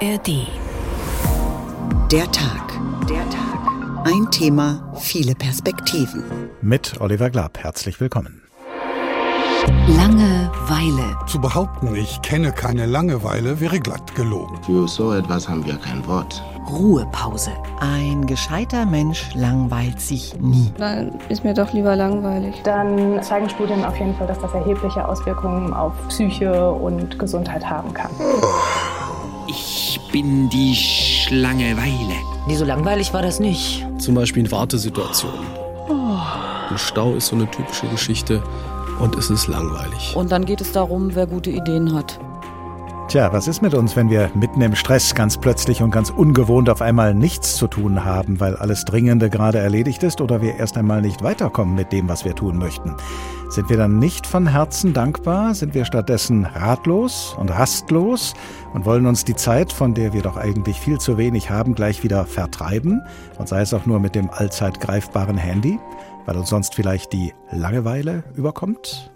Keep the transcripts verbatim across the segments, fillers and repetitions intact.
R D. Der Tag. Der Tag. Ein Thema, viele Perspektiven. Mit Oliver Glab. Herzlich willkommen. Langeweile. Zu behaupten, ich kenne keine Langeweile, wäre glatt gelogen. Für so etwas haben wir kein Wort. Ruhepause. Ein gescheiter Mensch langweilt sich nie. Dann ist mir doch lieber langweilig. Dann zeigen Studien auf jeden Fall, dass das erhebliche Auswirkungen auf Psyche und Gesundheit haben kann. Ich bin die Schlangeweile. Nee, so langweilig war das nicht. Zum Beispiel in Wartesituationen. Oh. Ein Stau ist so eine typische Geschichte und es ist langweilig. Und dann geht es darum, wer gute Ideen hat. Tja, was ist mit uns, wenn wir mitten im Stress ganz plötzlich und ganz ungewohnt auf einmal nichts zu tun haben, weil alles Dringende gerade erledigt ist oder wir erst einmal nicht weiterkommen mit dem, was wir tun möchten? Sind wir dann nicht von Herzen dankbar? Sind wir stattdessen ratlos und rastlos und wollen uns die Zeit, von der wir doch eigentlich viel zu wenig haben, gleich wieder vertreiben? Und sei es auch nur mit dem allzeit greifbaren Handy, weil uns sonst vielleicht die Langeweile überkommt?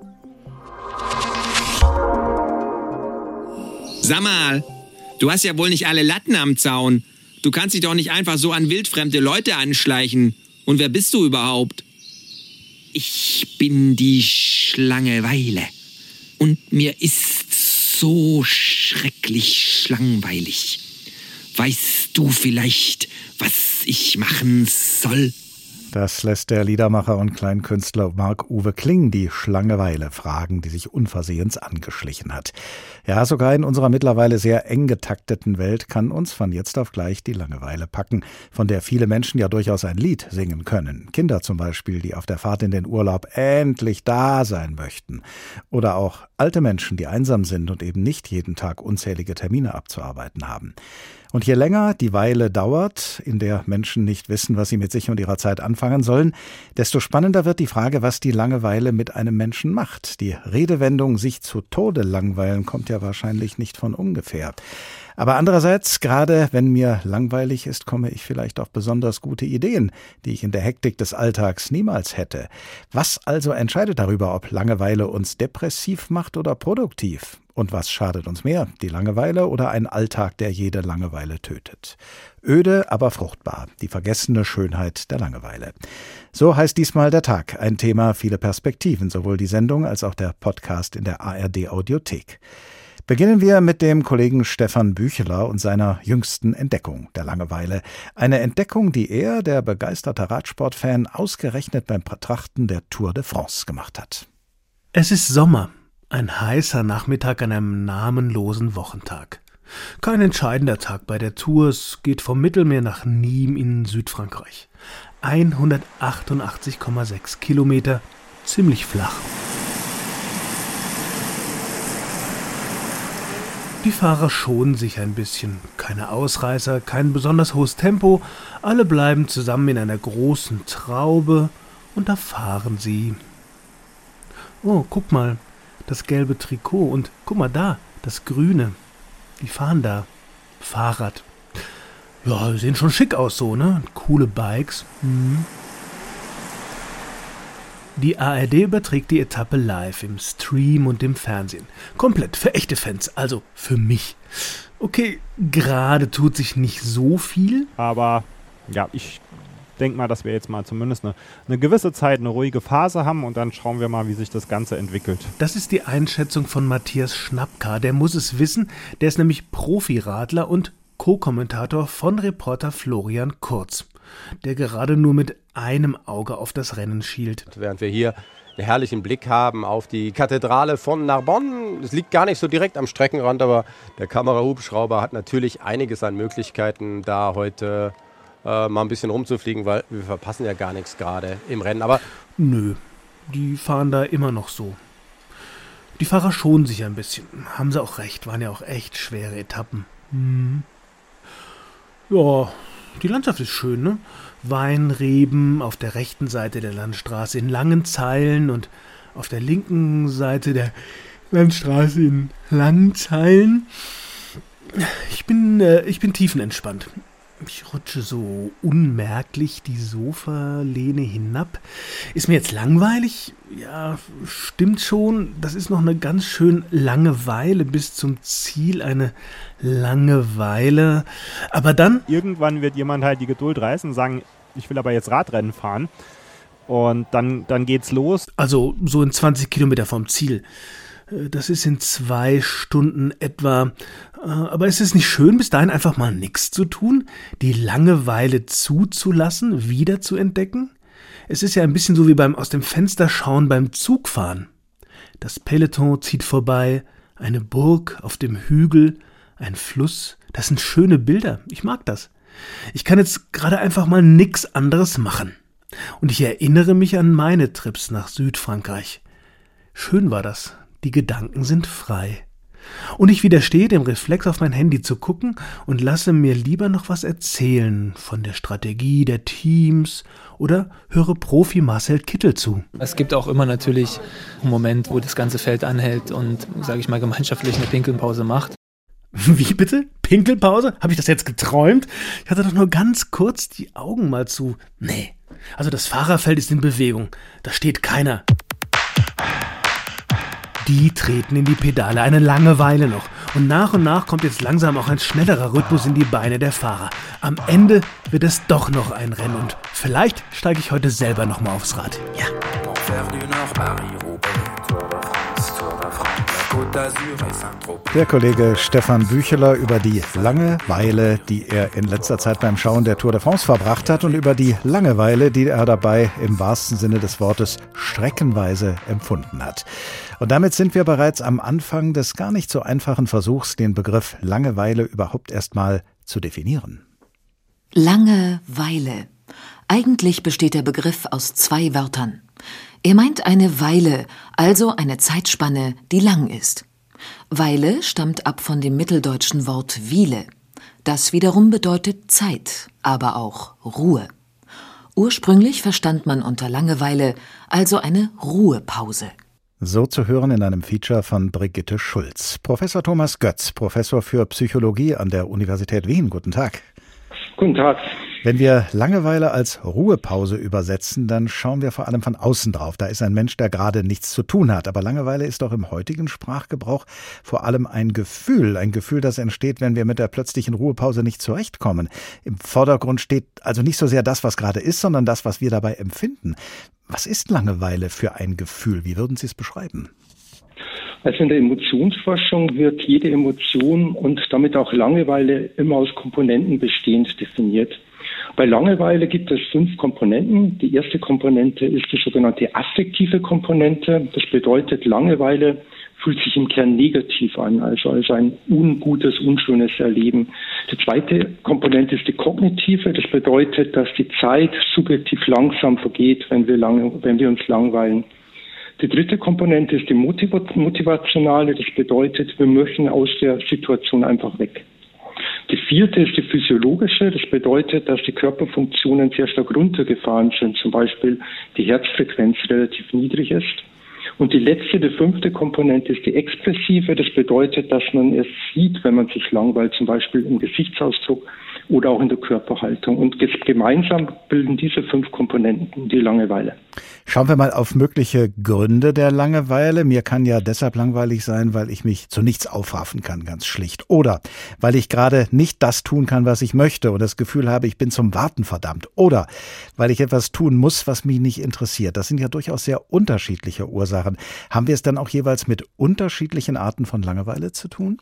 Sag mal, du hast ja wohl nicht alle Latten am Zaun. Du kannst dich doch nicht einfach so an wildfremde Leute anschleichen. Und wer bist du überhaupt? Ich bin die Schlangeweile. Und mir ist so schrecklich langweilig. Weißt du vielleicht, was ich machen soll? Das lässt der Liedermacher und Kleinkünstler Marc-Uwe Kling die Schlangeweile fragen, die sich unversehens angeschlichen hat. Ja, sogar in unserer mittlerweile sehr eng getakteten Welt kann uns von jetzt auf gleich die Langeweile packen, von der viele Menschen ja durchaus ein Lied singen können. Kinder zum Beispiel, die auf der Fahrt in den Urlaub endlich da sein möchten. Oder auch alte Menschen, die einsam sind und eben nicht jeden Tag unzählige Termine abzuarbeiten haben. Und je länger die Weile dauert, in der Menschen nicht wissen, was sie mit sich und ihrer Zeit anfangen sollen, desto spannender wird die Frage, was die Langeweile mit einem Menschen macht. Die Redewendung sich zu Tode langweilen kommt ja wahrscheinlich nicht von ungefähr. Aber andererseits, gerade wenn mir langweilig ist, komme ich vielleicht auf besonders gute Ideen, die ich in der Hektik des Alltags niemals hätte. Was also entscheidet darüber, ob Langeweile uns depressiv macht oder produktiv? Und was schadet uns mehr, die Langeweile oder ein Alltag, der jede Langeweile tötet? Öde, aber fruchtbar, die vergessene Schönheit der Langeweile. So heißt diesmal der Tag, ein Thema, viele Perspektiven, sowohl die Sendung als auch der Podcast in der A R D-Audiothek. Beginnen wir mit dem Kollegen Stefan Bücheler und seiner jüngsten Entdeckung, der Langeweile. Eine Entdeckung, die er, der begeisterte Radsportfan, ausgerechnet beim Betrachten der Tour de France gemacht hat. Es ist Sommer, ein heißer Nachmittag an einem namenlosen Wochentag. Kein entscheidender Tag bei der Tour, es geht vom Mittelmeer nach Nîmes in Südfrankreich. hundertachtundachtzig Komma sechs Kilometer, ziemlich flach. Die Fahrer schonen sich ein bisschen. Keine Ausreißer, kein besonders hohes Tempo. Alle bleiben zusammen in einer großen Traube und da fahren sie. Oh, guck mal, das gelbe Trikot und guck mal da, das grüne. Die fahren da. Fahrrad. Ja, sehen schon schick aus so, ne? Coole Bikes. Mhm. Die A R D überträgt die Etappe live im Stream und im Fernsehen. Komplett für echte Fans, also für mich. Okay, gerade tut sich nicht so viel. Aber ja, ich denke mal, dass wir jetzt mal zumindest eine, eine gewisse Zeit eine ruhige Phase haben und dann schauen wir mal, wie sich das Ganze entwickelt. Das ist die Einschätzung von Matthias Schnapka. Der muss es wissen. Der ist nämlich Profiradler und Co-Kommentator von Reporter Florian Kurz, der gerade nur mit einem Auge auf das Rennen schielt. Während wir hier einen herrlichen Blick haben auf die Kathedrale von Narbonne. Es liegt gar nicht so direkt am Streckenrand, aber der Kamerahubschrauber hat natürlich einiges an Möglichkeiten, da heute äh, mal ein bisschen rumzufliegen, weil wir verpassen ja gar nichts gerade im Rennen. Aber nö, die fahren da immer noch so. Die Fahrer schonen sich ein bisschen. Haben sie auch recht, waren ja auch echt schwere Etappen. Hm. Ja, die Landschaft ist schön, ne? Weinreben auf der rechten Seite der Landstraße in langen Zeilen und auf der linken Seite der Landstraße in langen Zeilen. Ich bin, äh, ich bin tiefenentspannt. Ich rutsche so unmerklich die Sofalehne hinab. Ist mir jetzt langweilig? Ja, stimmt schon. Das ist noch eine ganz schön lange Weile bis zum Ziel. Eine Langeweile. Aber dann... Irgendwann wird jemand halt die Geduld reißen und sagen, ich will aber jetzt Radrennen fahren. Und dann, dann geht's los. Also so in zwanzig Kilometer vom Ziel. Das ist in zwei Stunden etwa. Aber ist es nicht schön, bis dahin einfach mal nichts zu tun? Die Langeweile zuzulassen, wieder zu entdecken? Es ist ja ein bisschen so wie beim aus dem Fenster schauen beim Zugfahren. Das Peloton zieht vorbei, eine Burg auf dem Hügel, ein Fluss. Das sind schöne Bilder. Ich mag das. Ich kann jetzt gerade einfach mal nichts anderes machen. Und ich erinnere mich an meine Trips nach Südfrankreich. Schön war das. Die Gedanken sind frei. Und ich widerstehe dem Reflex, auf mein Handy zu gucken und lasse mir lieber noch was erzählen von der Strategie der Teams oder höre Profi Marcel Kittel zu. Es gibt auch immer natürlich einen Moment, wo das ganze Feld anhält und, sage ich mal, gemeinschaftlich eine Pinkelpause macht. Wie bitte? Pinkelpause? Habe ich das jetzt geträumt? Ich hatte doch nur ganz kurz die Augen mal zu. Nee, also das Fahrerfeld ist in Bewegung. Da steht keiner. Die treten in die Pedale eine lange Weile noch. Und nach und nach kommt jetzt langsam auch ein schnellerer Rhythmus in die Beine der Fahrer. Am Ende wird es doch noch ein Rennen und vielleicht steige ich heute selber noch mal aufs Rad. Ja. Der Kollege Stefan Bücheler über die Langeweile, die er in letzter Zeit beim Schauen der Tour de France verbracht hat und über die Langeweile, die er dabei im wahrsten Sinne des Wortes streckenweise empfunden hat. Und damit sind wir bereits am Anfang des gar nicht so einfachen Versuchs, den Begriff Langeweile überhaupt erstmal zu definieren. Langeweile. Eigentlich besteht der Begriff aus zwei Wörtern. Er meint eine Weile, also eine Zeitspanne, die lang ist. Weile stammt ab von dem mitteldeutschen Wort Wiele. Das wiederum bedeutet Zeit, aber auch Ruhe. Ursprünglich verstand man unter Langeweile also eine Ruhepause. So zu hören in einem Feature von Brigitte Schulz. Professor Thomas Götz, Professor für Psychologie an der Universität Wien. Guten Tag. Guten Tag. Wenn wir Langeweile als Ruhepause übersetzen, dann schauen wir vor allem von außen drauf. Da ist ein Mensch, der gerade nichts zu tun hat. Aber Langeweile ist doch im heutigen Sprachgebrauch vor allem ein Gefühl. Ein Gefühl, das entsteht, wenn wir mit der plötzlichen Ruhepause nicht zurechtkommen. Im Vordergrund steht also nicht so sehr das, was gerade ist, sondern das, was wir dabei empfinden. Was ist Langeweile für ein Gefühl? Wie würden Sie es beschreiben? Also in der Emotionsforschung wird jede Emotion und damit auch Langeweile immer aus Komponenten bestehend definiert. Bei Langeweile gibt es fünf Komponenten. Die erste Komponente ist die sogenannte affektive Komponente. Das bedeutet, Langeweile fühlt sich im Kern negativ an, also als ein ungutes, unschönes Erleben. Die zweite Komponente ist die kognitive. Das bedeutet, dass die Zeit subjektiv langsam vergeht, wenn wir, lange, wenn wir uns langweilen. Die dritte Komponente ist die motivationale. Das bedeutet, wir möchten aus der Situation einfach weg. Die vierte ist die physiologische. Das bedeutet, dass die Körperfunktionen sehr stark runtergefahren sind. Zum Beispiel die Herzfrequenz relativ niedrig ist. Und die letzte, die fünfte Komponente ist die expressive. Das bedeutet, dass man es sieht, wenn man sich langweilt, zum Beispiel im Gesichtsausdruck oder auch in der Körperhaltung. Und gemeinsam bilden diese fünf Komponenten die Langeweile. Schauen wir mal auf mögliche Gründe der Langeweile. Mir kann ja deshalb langweilig sein, weil ich mich zu nichts aufraffen kann, ganz schlicht. Oder weil ich gerade nicht das tun kann, was ich möchte und das Gefühl habe, ich bin zum Warten verdammt. Oder weil ich etwas tun muss, was mich nicht interessiert. Das sind ja durchaus sehr unterschiedliche Ursachen. Haben wir es dann auch jeweils mit unterschiedlichen Arten von Langeweile zu tun?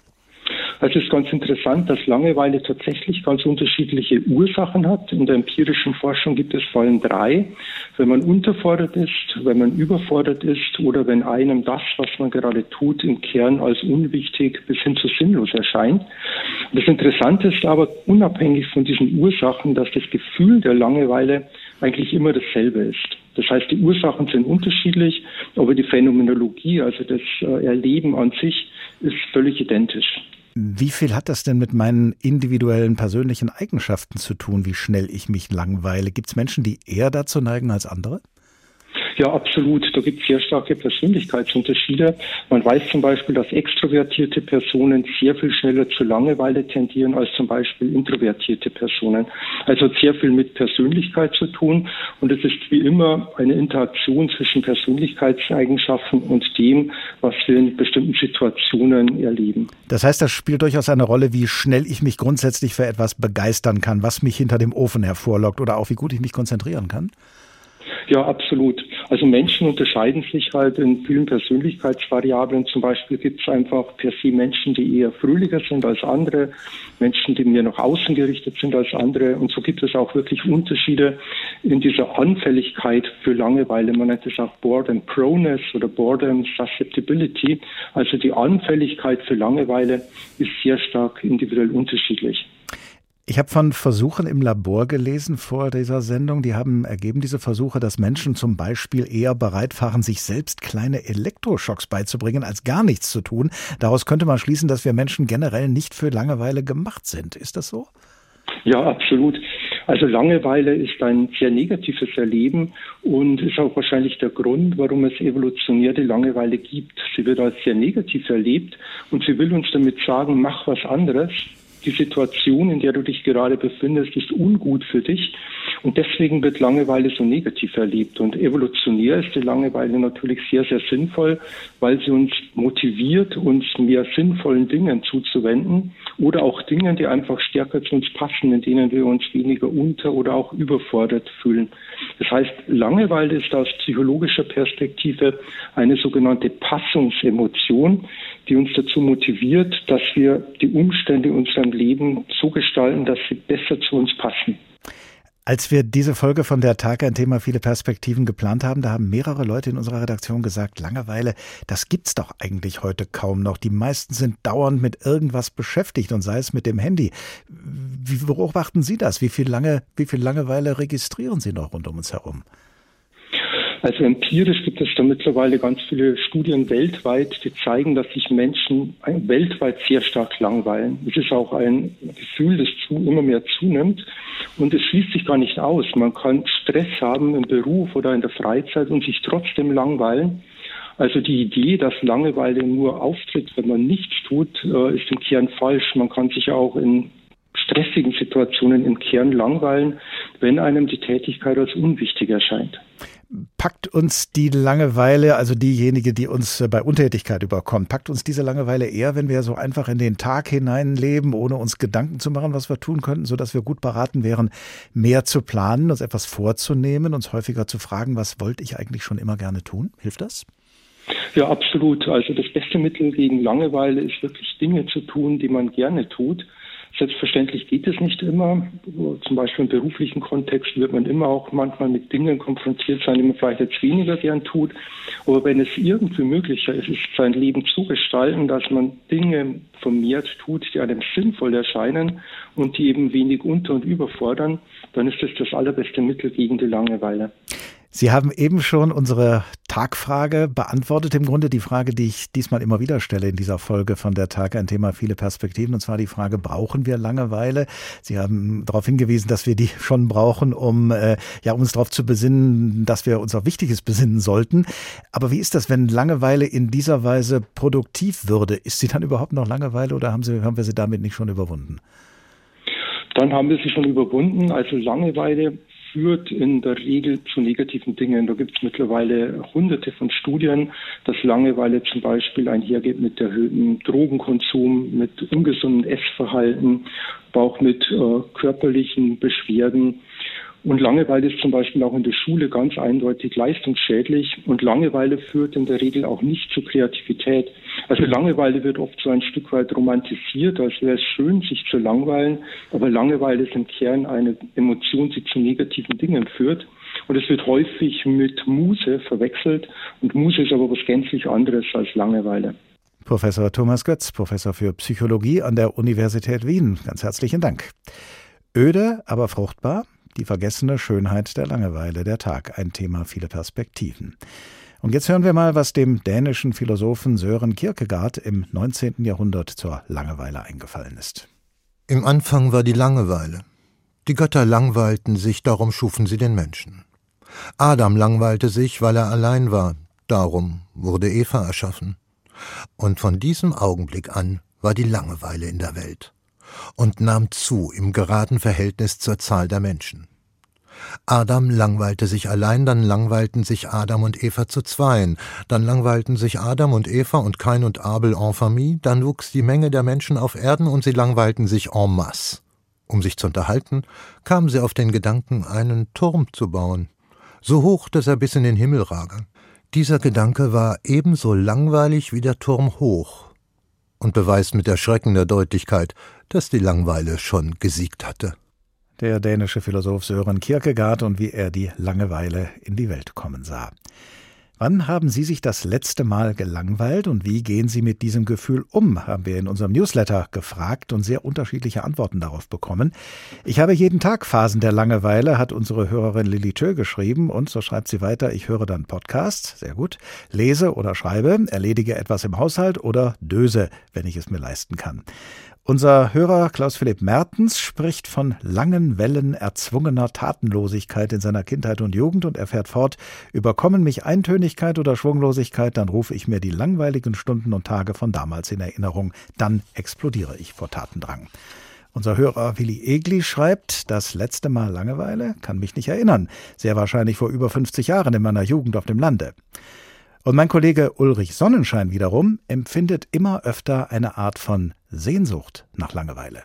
Also es ist ganz interessant, dass Langeweile tatsächlich ganz unterschiedliche Ursachen hat. In der empirischen Forschung gibt es vor allem drei. Wenn man unterfordert ist, wenn man überfordert ist oder wenn einem das, was man gerade tut, im Kern als unwichtig bis hin zu sinnlos erscheint. Das Interessante ist aber, unabhängig von diesen Ursachen, dass das Gefühl der Langeweile eigentlich immer dasselbe ist. Das heißt, die Ursachen sind unterschiedlich, aber die Phänomenologie, also das Erleben an sich, ist völlig identisch. Wie viel hat das denn mit meinen individuellen persönlichen Eigenschaften zu tun, wie schnell ich mich langweile? Gibt es Menschen, die eher dazu neigen als andere? Ja, absolut. Da gibt es sehr starke Persönlichkeitsunterschiede. Man weiß zum Beispiel, dass extrovertierte Personen sehr viel schneller zur Langeweile tendieren als zum Beispiel introvertierte Personen. Also hat sehr viel mit Persönlichkeit zu tun und es ist wie immer eine Interaktion zwischen Persönlichkeitseigenschaften und dem, was wir in bestimmten Situationen erleben. Das heißt, das spielt durchaus eine Rolle, wie schnell ich mich grundsätzlich für etwas begeistern kann, was mich hinter dem Ofen hervorlockt oder auch wie gut ich mich konzentrieren kann? Ja, absolut. Also Menschen unterscheiden sich halt in vielen Persönlichkeitsvariablen. Zum Beispiel gibt es einfach per se Menschen, die eher fröhlicher sind als andere, Menschen, die mehr nach außen gerichtet sind als andere. Und so gibt es auch wirklich Unterschiede in dieser Anfälligkeit für Langeweile. Man nennt es auch Boredom Proneness oder Boredom Susceptibility. Also die Anfälligkeit für Langeweile ist sehr stark individuell unterschiedlich. Ich habe von Versuchen im Labor gelesen vor dieser Sendung. Die haben ergeben, diese Versuche, dass Menschen zum Beispiel eher bereit waren, sich selbst kleine Elektroschocks beizubringen, als gar nichts zu tun. Daraus könnte man schließen, dass wir Menschen generell nicht für Langeweile gemacht sind. Ist das so? Ja, absolut. Also Langeweile ist ein sehr negatives Erleben und ist auch wahrscheinlich der Grund, warum es evolutionär die Langeweile gibt. Sie wird als sehr negativ erlebt und sie will uns damit sagen, mach was anderes. Die Situation, in der du dich gerade befindest, ist ungut für dich und deswegen wird Langeweile so negativ erlebt. Und evolutionär ist die Langeweile natürlich sehr, sehr sinnvoll, weil sie uns motiviert, uns mehr sinnvollen Dingen zuzuwenden oder auch Dingen, die einfach stärker zu uns passen, in denen wir uns weniger unter- oder auch überfordert fühlen. Das heißt, Langeweile ist aus psychologischer Perspektive eine sogenannte Passungsemotion, die uns dazu motiviert, dass wir die Umstände in unserem Leben so gestalten, dass sie besser zu uns passen. Als wir diese Folge von der Tag, ein Thema viele Perspektiven geplant haben, da haben mehrere Leute in unserer Redaktion gesagt, Langeweile, das gibt's doch eigentlich heute kaum noch. Die meisten sind dauernd mit irgendwas beschäftigt und sei es mit dem Handy. Wie beobachten Sie das? Wie viel lange, wie viel Langeweile registrieren Sie noch rund um uns herum? Also empirisch gibt es da mittlerweile ganz viele Studien weltweit, die zeigen, dass sich Menschen weltweit sehr stark langweilen. Es ist auch ein Gefühl, das zu, immer mehr zunimmt und es schließt sich gar nicht aus. Man kann Stress haben im Beruf oder in der Freizeit und sich trotzdem langweilen. Also die Idee, dass Langeweile nur auftritt, wenn man nichts tut, ist im Kern falsch. Man kann sich auch in stressigen Situationen im Kern langweilen, wenn einem die Tätigkeit als unwichtig erscheint. Packt uns die Langeweile, also diejenige, die uns bei Untätigkeit überkommt, packt uns diese Langeweile eher, wenn wir so einfach in den Tag hineinleben, ohne uns Gedanken zu machen, was wir tun könnten, sodass wir gut beraten wären, mehr zu planen, uns etwas vorzunehmen, uns häufiger zu fragen, was wollte ich eigentlich schon immer gerne tun? Hilft das? Ja, absolut. Also das beste Mittel gegen Langeweile ist wirklich Dinge zu tun, die man gerne tut. Selbstverständlich geht es nicht immer. Zum Beispiel im beruflichen Kontext wird man immer auch manchmal mit Dingen konfrontiert sein, die man vielleicht jetzt weniger gern tut. Aber wenn es irgendwie möglicher ist, ist sein Leben zu gestalten, dass man Dinge vermehrt tut, die einem sinnvoll erscheinen und die eben wenig unter- und überfordern, dann ist das das allerbeste Mittel gegen die Langeweile. Sie haben eben schon unsere Tagfrage beantwortet, im Grunde die Frage, die ich diesmal immer wieder stelle in dieser Folge von der Tag, ein Thema viele Perspektiven, und zwar die Frage, brauchen wir Langeweile? Sie haben darauf hingewiesen, dass wir die schon brauchen, um äh, ja, um uns darauf zu besinnen, dass wir uns auf Wichtiges besinnen sollten. Aber wie ist das, wenn Langeweile in dieser Weise produktiv würde? Ist sie dann überhaupt noch Langeweile oder haben, sie, haben wir sie damit nicht schon überwunden? Dann haben wir sie schon überwunden. Also Langeweile führt in der Regel zu negativen Dingen. Da gibt es mittlerweile hunderte von Studien, dass Langeweile zum Beispiel einhergeht mit erhöhtem Drogenkonsum, mit ungesundem Essverhalten, aber auch mit äh, körperlichen Beschwerden. Und Langeweile ist zum Beispiel auch in der Schule ganz eindeutig leistungsschädlich. Und Langeweile führt in der Regel auch nicht zu Kreativität. Also Langeweile wird oft so ein Stück weit romantisiert, als wäre es schön, sich zu langweilen. Aber Langeweile ist im Kern eine Emotion, die zu negativen Dingen führt. Und es wird häufig mit Muse verwechselt. Und Muse ist aber was gänzlich anderes als Langeweile. Professor Thomas Götz, Professor für Psychologie an der Universität Wien. Ganz herzlichen Dank. Öde, aber fruchtbar. Die vergessene Schönheit der Langeweile, der Tag, ein Thema viele Perspektiven. Und jetzt hören wir mal, was dem dänischen Philosophen Søren Kierkegaard im neunzehnten Jahrhundert zur Langeweile eingefallen ist. Im Anfang war die Langeweile. Die Götter langweilten sich, darum schufen sie den Menschen. Adam langweilte sich, weil er allein war. Darum wurde Eva erschaffen. Und von diesem Augenblick an war die Langeweile in der Welt und nahm zu im geraden Verhältnis zur Zahl der Menschen. Adam langweilte sich allein, dann langweilten sich Adam und Eva zu zweien, dann langweilten sich Adam und Eva und Kain und Abel en famille, dann wuchs die Menge der Menschen auf Erden und sie langweilten sich en masse. Um sich zu unterhalten, kamen sie auf den Gedanken, einen Turm zu bauen, so hoch, dass er bis in den Himmel rage. Dieser Gedanke war ebenso langweilig wie der Turm hoch und beweist mit erschreckender Deutlichkeit, dass die Langeweile schon gesiegt hatte. Der dänische Philosoph Søren Kierkegaard und wie er die Langeweile in die Welt kommen sah. Wann haben Sie sich das letzte Mal gelangweilt und wie gehen Sie mit diesem Gefühl um, haben wir in unserem Newsletter gefragt und sehr unterschiedliche Antworten darauf bekommen. Ich habe jeden Tag Phasen der Langeweile, hat unsere Hörerin Lilly Tö geschrieben und so schreibt sie weiter, ich höre dann Podcast, sehr gut, lese oder schreibe, erledige etwas im Haushalt oder döse, wenn ich es mir leisten kann. Unser Hörer Klaus-Philipp Mertens spricht von langen Wellen erzwungener Tatenlosigkeit in seiner Kindheit und Jugend und er fährt fort, überkommen mich Eintönigkeit oder Schwunglosigkeit, dann rufe ich mir die langweiligen Stunden und Tage von damals in Erinnerung, dann explodiere ich vor Tatendrang. Unser Hörer Willi Egli schreibt, das letzte Mal Langeweile kann mich nicht erinnern, sehr wahrscheinlich vor über fünfzig Jahren in meiner Jugend auf dem Lande. Und mein Kollege Ulrich Sonnenschein wiederum empfindet immer öfter eine Art von Sehnsucht nach Langeweile.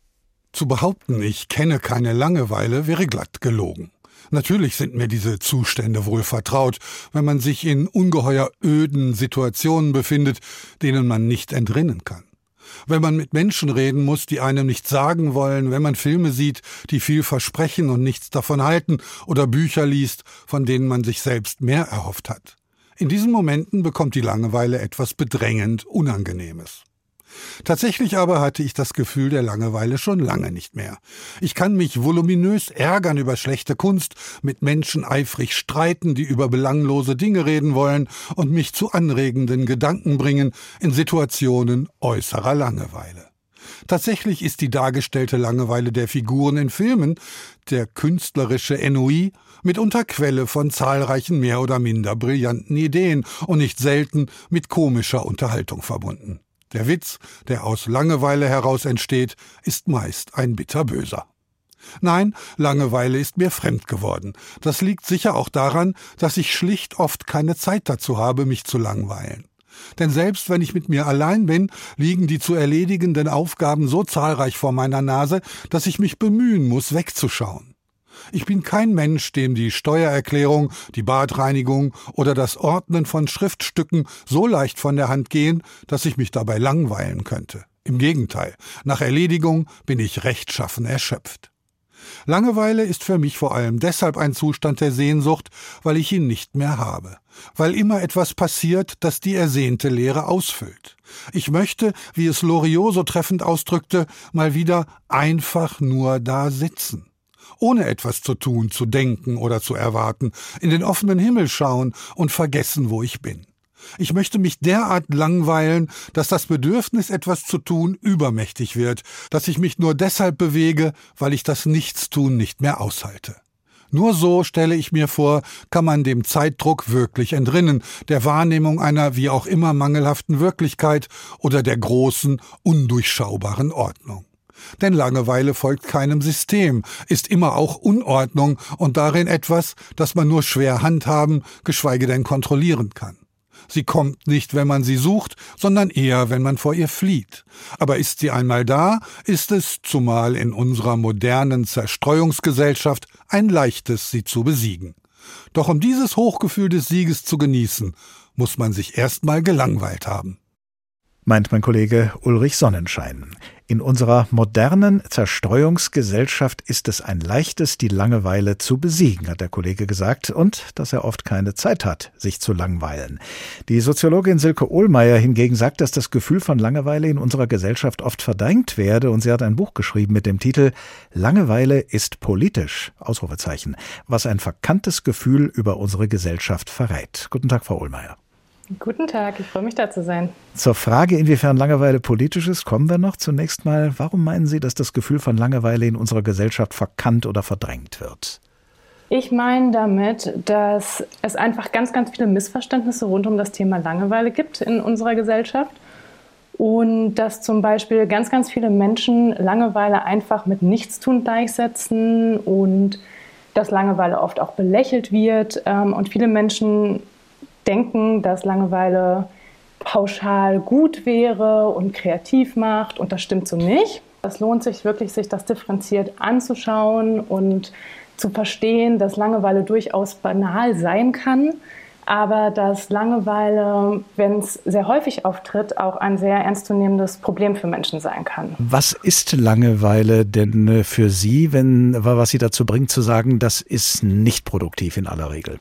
Zu behaupten, ich kenne keine Langeweile, wäre glatt gelogen. Natürlich sind mir diese Zustände wohl vertraut, wenn man sich in ungeheuer öden Situationen befindet, denen man nicht entrinnen kann. Wenn man mit Menschen reden muss, die einem nichts sagen wollen, wenn man Filme sieht, die viel versprechen und nichts davon halten, oder Bücher liest, von denen man sich selbst mehr erhofft hat. In diesen Momenten bekommt die Langeweile etwas bedrängend Unangenehmes. Tatsächlich aber hatte ich das Gefühl der Langeweile schon lange nicht mehr. Ich kann mich voluminös ärgern über schlechte Kunst, mit Menschen eifrig streiten, die über belanglose Dinge reden wollen und mich zu anregenden Gedanken bringen in Situationen äußerer Langeweile. Tatsächlich ist die dargestellte Langeweile der Figuren in Filmen, der künstlerische Ennui, mitunter Quelle von zahlreichen mehr oder minder brillanten Ideen und nicht selten mit komischer Unterhaltung verbunden. Der Witz, der aus Langeweile heraus entsteht, ist meist ein bitterböser. Nein, Langeweile ist mir fremd geworden. Das liegt sicher auch daran, dass ich schlicht oft keine Zeit dazu habe, mich zu langweilen. Denn selbst wenn ich mit mir allein bin, liegen die zu erledigenden Aufgaben so zahlreich vor meiner Nase, dass ich mich bemühen muss, wegzuschauen. Ich bin kein Mensch, dem die Steuererklärung, die Badreinigung oder das Ordnen von Schriftstücken so leicht von der Hand gehen, dass ich mich dabei langweilen könnte. Im Gegenteil, nach Erledigung bin ich rechtschaffen erschöpft. Langeweile ist für mich vor allem deshalb ein Zustand der Sehnsucht, weil ich ihn nicht mehr habe. Weil immer etwas passiert, das die ersehnte Leere ausfüllt. Ich möchte, wie es Loriot so treffend ausdrückte, mal wieder einfach nur da sitzen. Ohne etwas zu tun, zu denken oder zu erwarten, in den offenen Himmel schauen und vergessen, wo ich bin. Ich möchte mich derart langweilen, dass das Bedürfnis, etwas zu tun, übermächtig wird, dass ich mich nur deshalb bewege, weil ich das Nichtstun nicht mehr aushalte. Nur so, stelle ich mir vor, kann man dem Zeitdruck wirklich entrinnen, der Wahrnehmung einer wie auch immer mangelhaften Wirklichkeit oder der großen, undurchschaubaren Ordnung. Denn Langeweile folgt keinem System, ist immer auch Unordnung und darin etwas, das man nur schwer handhaben, geschweige denn kontrollieren kann. Sie kommt nicht, wenn man sie sucht, sondern eher, wenn man vor ihr flieht. Aber ist sie einmal da, ist es, zumal in unserer modernen Zerstreuungsgesellschaft, ein leichtes, sie zu besiegen. Doch um dieses Hochgefühl des Sieges zu genießen, muss man sich erst mal gelangweilt haben. Meint mein Kollege Ulrich Sonnenschein. In unserer modernen Zerstreuungsgesellschaft ist es ein leichtes, die Langeweile zu besiegen, hat der Kollege gesagt, und dass er oft keine Zeit hat, sich zu langweilen. Die Soziologin Silke Ohlmeier hingegen sagt, dass das Gefühl von Langeweile in unserer Gesellschaft oft verdrängt werde, und sie hat ein Buch geschrieben mit dem Titel »Langeweile ist politisch«, Ausrufezeichen, was ein verkanntes Gefühl über unsere Gesellschaft verrät. Guten Tag, Frau Ohlmeier. Guten Tag, ich freue mich, da zu sein. Zur Frage, inwiefern Langeweile politisch ist, kommen wir noch. Zunächst mal, warum meinen Sie, dass das Gefühl von Langeweile in unserer Gesellschaft verkannt oder verdrängt wird? Ich meine damit, dass es einfach ganz, ganz viele Missverständnisse rund um das Thema Langeweile gibt in unserer Gesellschaft. Und dass zum Beispiel ganz, ganz viele Menschen Langeweile einfach mit Nichtstun gleichsetzen und dass Langeweile oft auch belächelt wird. Und viele Menschen denken, dass Langeweile pauschal gut wäre und kreativ macht. Und das stimmt so nicht. Es lohnt sich wirklich, sich das differenziert anzuschauen und zu verstehen, dass Langeweile durchaus banal sein kann, aber dass Langeweile, wenn es sehr häufig auftritt, auch ein sehr ernstzunehmendes Problem für Menschen sein kann. Was ist Langeweile denn für Sie, wenn was Sie dazu bringt, zu sagen, das ist nicht produktiv in aller Regel?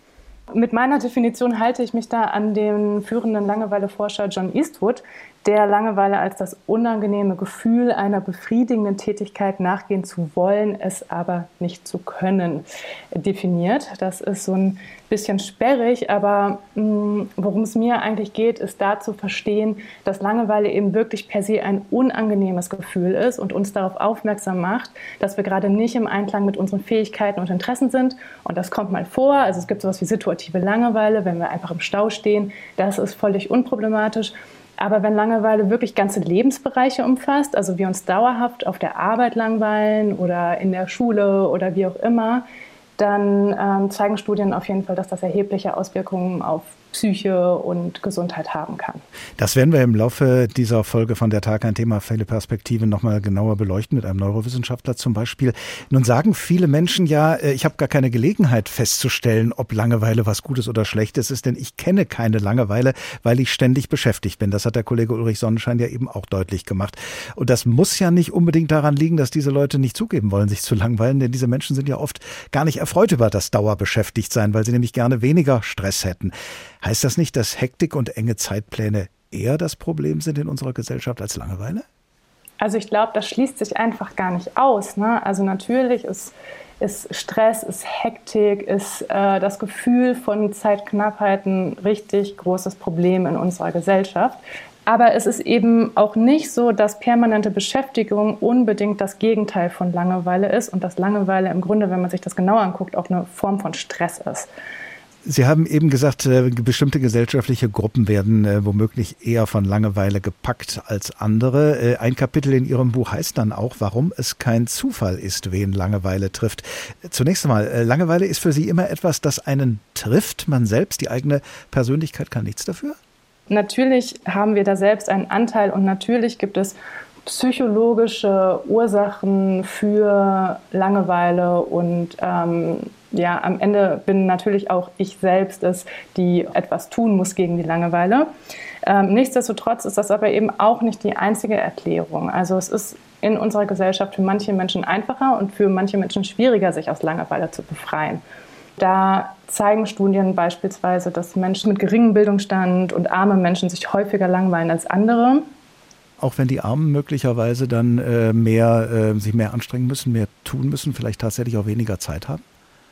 Mit meiner Definition halte ich mich da an den führenden Langeweileforscher John Eastwood, der Langeweile als das unangenehme Gefühl einer befriedigenden Tätigkeit nachgehen zu wollen, es aber nicht zu können, definiert. Das ist so ein bisschen sperrig, aber mh, worum es mir eigentlich geht, ist da zu verstehen, dass Langeweile eben wirklich per se ein unangenehmes Gefühl ist und uns darauf aufmerksam macht, dass wir gerade nicht im Einklang mit unseren Fähigkeiten und Interessen sind. Und das kommt mal vor. Also es gibt sowas wie situative Langeweile, wenn wir einfach im Stau stehen. Das ist völlig unproblematisch. Aber wenn Langeweile wirklich ganze Lebensbereiche umfasst, also wir uns dauerhaft auf der Arbeit langweilen oder in der Schule oder wie auch immer, dann ähm, zeigen Studien auf jeden Fall, dass das erhebliche Auswirkungen auf Psyche und Gesundheit haben kann. Das werden wir im Laufe dieser Folge von Der Tag, ein Thema, viele Perspektiven, nochmal genauer beleuchten mit einem Neurowissenschaftler zum Beispiel. Nun sagen viele Menschen ja, ich habe gar keine Gelegenheit festzustellen, ob Langeweile was Gutes oder Schlechtes ist, denn ich kenne keine Langeweile, weil ich ständig beschäftigt bin. Das hat der Kollege Ulrich Sonnenschein ja eben auch deutlich gemacht. Und das muss ja nicht unbedingt daran liegen, dass diese Leute nicht zugeben wollen, sich zu langweilen, denn diese Menschen sind ja oft gar nicht erfreut über das Dauerbeschäftigtsein, weil sie nämlich gerne weniger Stress hätten. Heißt das nicht, dass Hektik und enge Zeitpläne eher das Problem sind in unserer Gesellschaft als Langeweile? Also ich glaube, das schließt sich einfach gar nicht aus, ne? Also natürlich ist, ist Stress, ist Hektik, ist äh, das Gefühl von Zeitknappheit ein richtig großes Problem in unserer Gesellschaft. Aber es ist eben auch nicht so, dass permanente Beschäftigung unbedingt das Gegenteil von Langeweile ist und dass Langeweile im Grunde, wenn man sich das genauer anguckt, auch eine Form von Stress ist. Sie haben eben gesagt, bestimmte gesellschaftliche Gruppen werden womöglich eher von Langeweile gepackt als andere. Ein Kapitel in Ihrem Buch heißt dann auch, warum es kein Zufall ist, wen Langeweile trifft. Zunächst einmal, Langeweile ist für Sie immer etwas, das einen trifft. Man selbst, die eigene Persönlichkeit kann nichts dafür? Natürlich haben wir da selbst einen Anteil und natürlich gibt es psychologische Ursachen für Langeweile und ähm, ja, am Ende bin natürlich auch ich selbst es, die etwas tun muss gegen die Langeweile. Ähm, nichtsdestotrotz ist das aber eben auch nicht die einzige Erklärung. Also es ist in unserer Gesellschaft für manche Menschen einfacher und für manche Menschen schwieriger, sich aus Langeweile zu befreien. Da zeigen Studien beispielsweise, dass Menschen mit geringem Bildungsstand und arme Menschen sich häufiger langweilen als andere. Auch wenn die Armen möglicherweise dann äh, mehr, äh, sich mehr anstrengen müssen, mehr tun müssen, vielleicht tatsächlich auch weniger Zeit haben?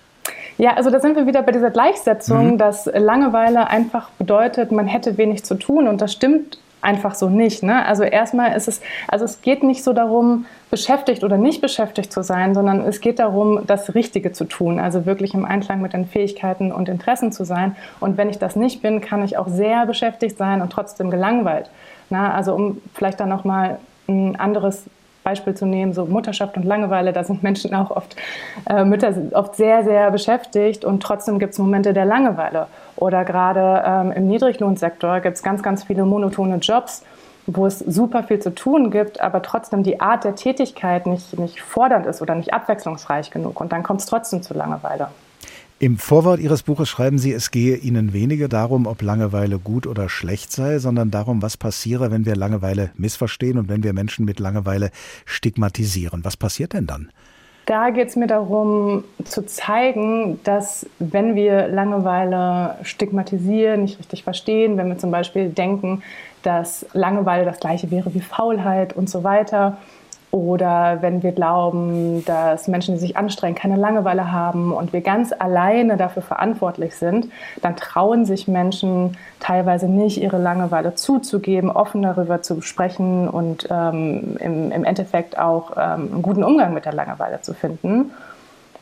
Ja, also da sind wir wieder bei dieser Gleichsetzung, mhm. dass Langeweile einfach bedeutet, man hätte wenig zu tun und das stimmt einfach so nicht, ne? Also erstmal ist es, also es geht nicht so darum, beschäftigt oder nicht beschäftigt zu sein, sondern es geht darum, das Richtige zu tun, also wirklich im Einklang mit den Fähigkeiten und Interessen zu sein. Und wenn ich das nicht bin, kann ich auch sehr beschäftigt sein und trotzdem gelangweilt. Na, also um vielleicht dann nochmal ein anderes Beispiel zu nehmen, so Mutterschaft und Langeweile, da sind Menschen auch oft, äh, Mütter sind oft sehr, sehr beschäftigt und trotzdem gibt es Momente der Langeweile. Oder gerade ähm, im Niedriglohnsektor gibt es ganz, ganz viele monotone Jobs, wo es super viel zu tun gibt, aber trotzdem die Art der Tätigkeit nicht, nicht fordernd ist oder nicht abwechslungsreich genug. Und dann kommt es trotzdem zu Langeweile. Im Vorwort Ihres Buches schreiben Sie, es gehe Ihnen weniger darum, ob Langeweile gut oder schlecht sei, sondern darum, was passiere, wenn wir Langeweile missverstehen und wenn wir Menschen mit Langeweile stigmatisieren. Was passiert denn dann? Da geht es mir darum, zu zeigen, dass wenn wir Langeweile stigmatisieren, nicht richtig verstehen, wenn wir zum Beispiel denken, dass Langeweile das Gleiche wäre wie Faulheit und so weiter, oder wenn wir glauben, dass Menschen, die sich anstrengen, keine Langeweile haben und wir ganz alleine dafür verantwortlich sind, dann trauen sich Menschen teilweise nicht, ihre Langeweile zuzugeben, offen darüber zu sprechen und ähm, im, im Endeffekt auch ähm, einen guten Umgang mit der Langeweile zu finden.